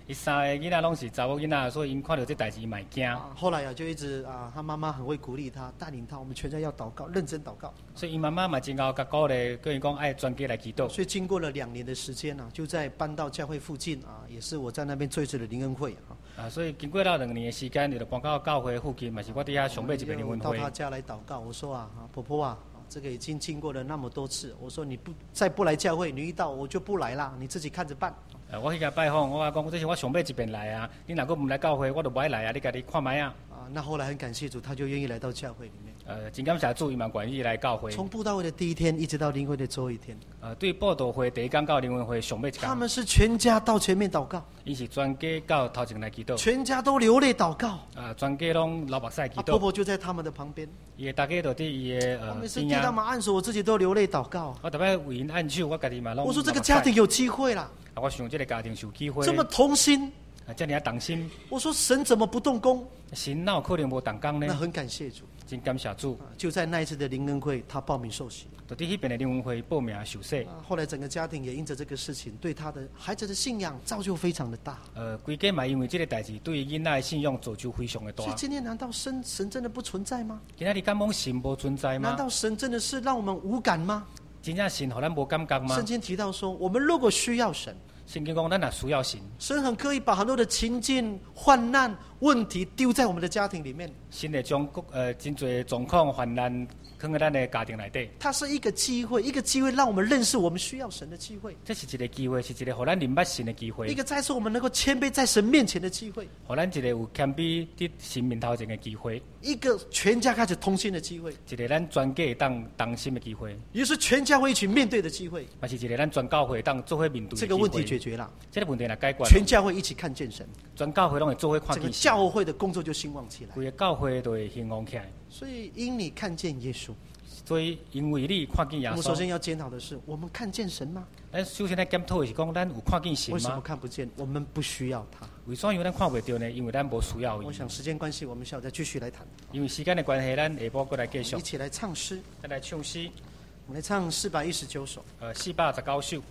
伊三个囡仔拢是查某囡仔，所以因看到这代志，伊嘛会惊。 啊，后来啊，就一直啊，他妈妈很会鼓励他，带领他，我们全家要祷告，认真祷告。 所以因妈妈嘛真够甲鼓励，跟伊讲爱专家来祈祷。 所以经过了两年的时间啊，就在搬到教会附近啊，也是我在那边最次的灵恩会啊。 啊，所以经过了两年的时间，就搬到教会附近，嘛是我伫遐上尾一个灵恩会。 到他家来祷告，我说啊，啊婆婆啊。这个已经经过了那么多次，我说你不再不来教会，你遇到我就不来啦，你自己看着办。 呃，我去甲拜访，我话讲，这是我上尾一遍来啊，你若果唔来教会，我就不爱来啊，你家己看卖啊。 啊，那后来很感谢主，他就愿意来到教会里面。 呃，真感谢主，伊嘛愿意来教会。 从布道会的第一天，一直到灵会的最后一天。 呃，对布道会第一天到灵恩会上尾一天。 他们是全家到前面祷告。 伊是全家到头前来祈祷。 全家都流泪祷告。 啊，全家拢流目屎祈祷。 婆婆就在他们的旁边。 伊大家都伫伊的呃。 我每次听他们按手，我自己都流泪祷告。 我特别为因按手，我家己嘛拢。 我说这个家庭有机会啦。 啊，我想这个家庭有机会。 这么同心。 啊，这样同心。 我说神怎么不动工？ 神哪有可能无动工呢？ 那很感谢主， 真感谢主。 就在那一次的灵恩会，他报名受洗。 就伫迄边的灵恩会报名受洗。 啊，后来整个家庭也因着这个事情，对他的孩子的信仰造就非常的大。 呃，规家嘛因为这个代志，对囡仔的信仰造就非常的大。 所以今天难道神神真的不存在吗？ 今仔日敢讲神无存在吗？ 难道神真的是让我们无感吗？ 真正神互咱无感觉吗？ 圣经提到说，我们如果需要神。 圣经讲，咱也需要神。 神很刻意把很多的情境、患难、问题丢在我们的家庭里面。 神会将呃真侪状况、患难放在咱的家庭内底。 它是一个机会，一个机会让我们认识我们需要神的机会。 这是一个机会，是一个互咱明白神的机会。 一个再次我们能够谦卑在神面前的机会。 互咱一个有谦卑伫神面头前的机会。 一个全家开始同心的机会。 一个咱全家会当同心的机会。 也是全家会一起面对的机会。 嘛是一个咱全教会当做伙面对的机会。 这个问题解决了。 这个问题来解决。 全教会一起看见神。 全教会拢会做伙看见神。 这个教会的工作就兴旺起来。 规个教会都会兴旺起来。 所以因你看见耶稣。 所以，因为你看见耶稣， 我们首先要检讨的是：我们看见神吗？ 咱首先来检讨的是讲，咱有看见神吗？ 为什么看不见？我们不需要他。 为什么咱看不到呢？因为咱无需要伊。 我想时间关系，我们下午再继续来谈。 因为时间的关系，咱下晡过来继续。 一起来唱诗。 咱来唱诗。 我们来唱四百一十九首。 呃，四百十九首。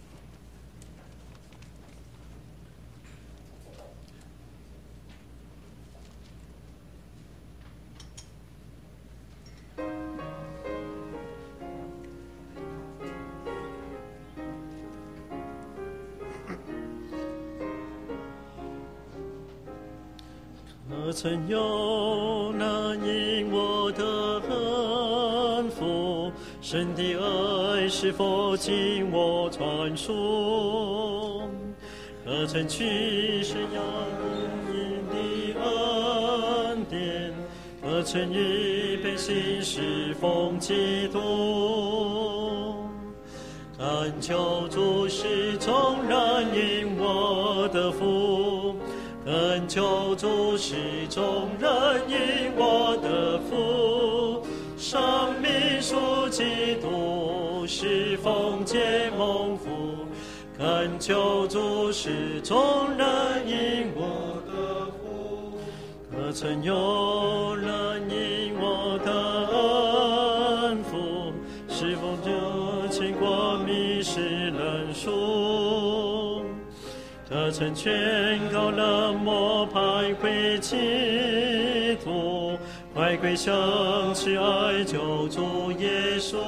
可曾有难因我的恨负？神的爱是否经我传说？可曾去神样因的恩典？可曾预备心事奉基督？恳求主使众人因我的福。恳求主使众人因我的福，生命属基督，是奉皆蒙福。恳求主使众人因我的福，可曾有人因我的恩福？是否就经过迷失人数？可曾劝告冷漠徘徊歧途，快归向慈爱救主耶稣。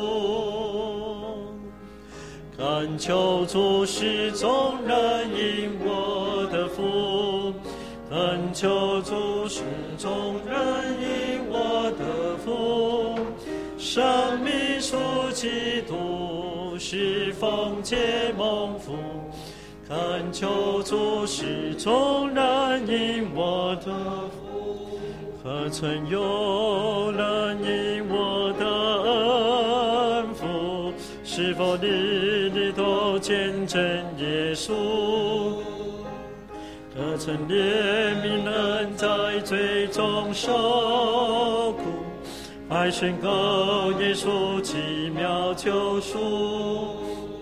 恳求主使众人因我的福，恳求主使众人因我的福，生命属基督，是奉皆蒙福。恳求主使众人因我的福，何曾有人因我的恩福？是否日日都见证耶稣？可曾怜悯人在罪中受苦，还宣告耶稣奇妙救赎？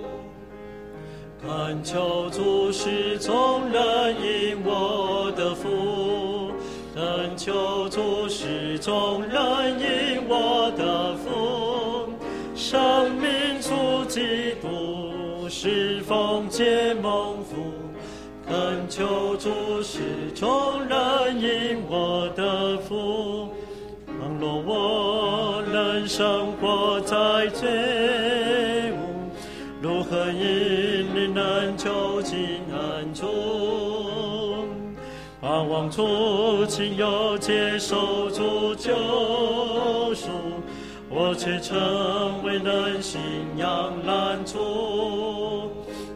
恳求主使众人因我的福，恳求主使众人因我的福，生命属基督，是奉皆蒙福。恳恳求主使众人因我得福。倘若我能生活在罪恶，如何因你能就近安住？盼望主亲友接受主救赎，我却成为人信仰拦阻。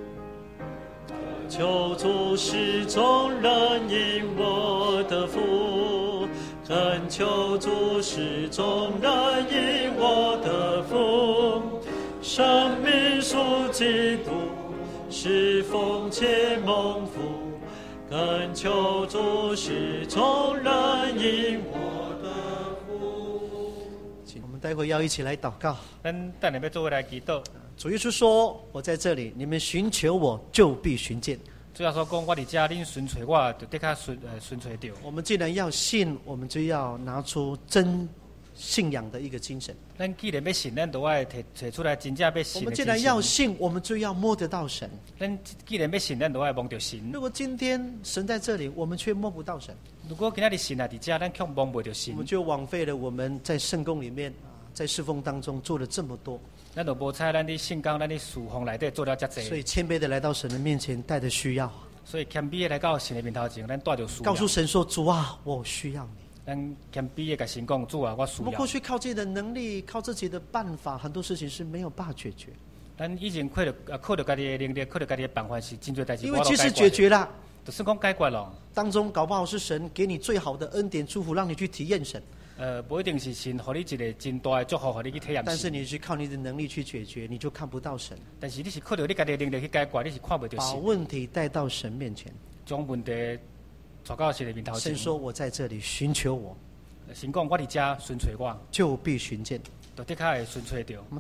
求主使众人因我得福，恳求主使众人因我得福。生命属基督，是奉且蒙福，恳求主使众人因我得福。 我们待会要一起来祷告。 咱等下要做伙来祈祷。 主耶稣说：“我在这里，你们寻求我，就必寻见。” 主要说讲，我伫遮，恁寻找我，就的确寻呃寻找到。 我们既然要信，我们就要拿出真信仰的一个精神。 咱既然要信，咱都爱摕摕出来真正要信的精神。 我们既然要信，我们就要摸得到神。 咱既然要信，咱都爱摸到神。 如果今天神在这里，我们却摸不到神； 如果今仔日神也伫遮，咱却摸不到神， 我们就枉费了我们在圣宫里面啊，在侍奉当中做了这么多。 咱就无采咱伫圣工、咱伫侍奉内底做了遮济。 所以谦卑的来到神的面前，带着需要。 所以谦卑的来到神的面头前，咱带着需要。 告诉神说：“主啊，我需要你。” 咱谦卑的甲神讲：“主啊，我需要。” 我们过去靠自己的能力、靠自己的办法，很多事情是没有办法解决。 咱以前靠着啊靠着家己的能力，靠着家己的办法是真多代志。 因为即使解决了， 就算讲解决了， 当中搞不好是神给你最好的恩典祝福，让你去体验神。 呃，不一定是神给你一个真大的祝福，给你去体验神。 但是你是靠你的能力去解决，你就看不到神。 但是你是靠着你家己的能力去解决，你是看不到神。 把问题带到神面前， 将问题带到神的面头前。 神说：“我在这里，寻求我。” 神讲：“我伫遮寻找我， 就必寻见。” 就的确会寻找到。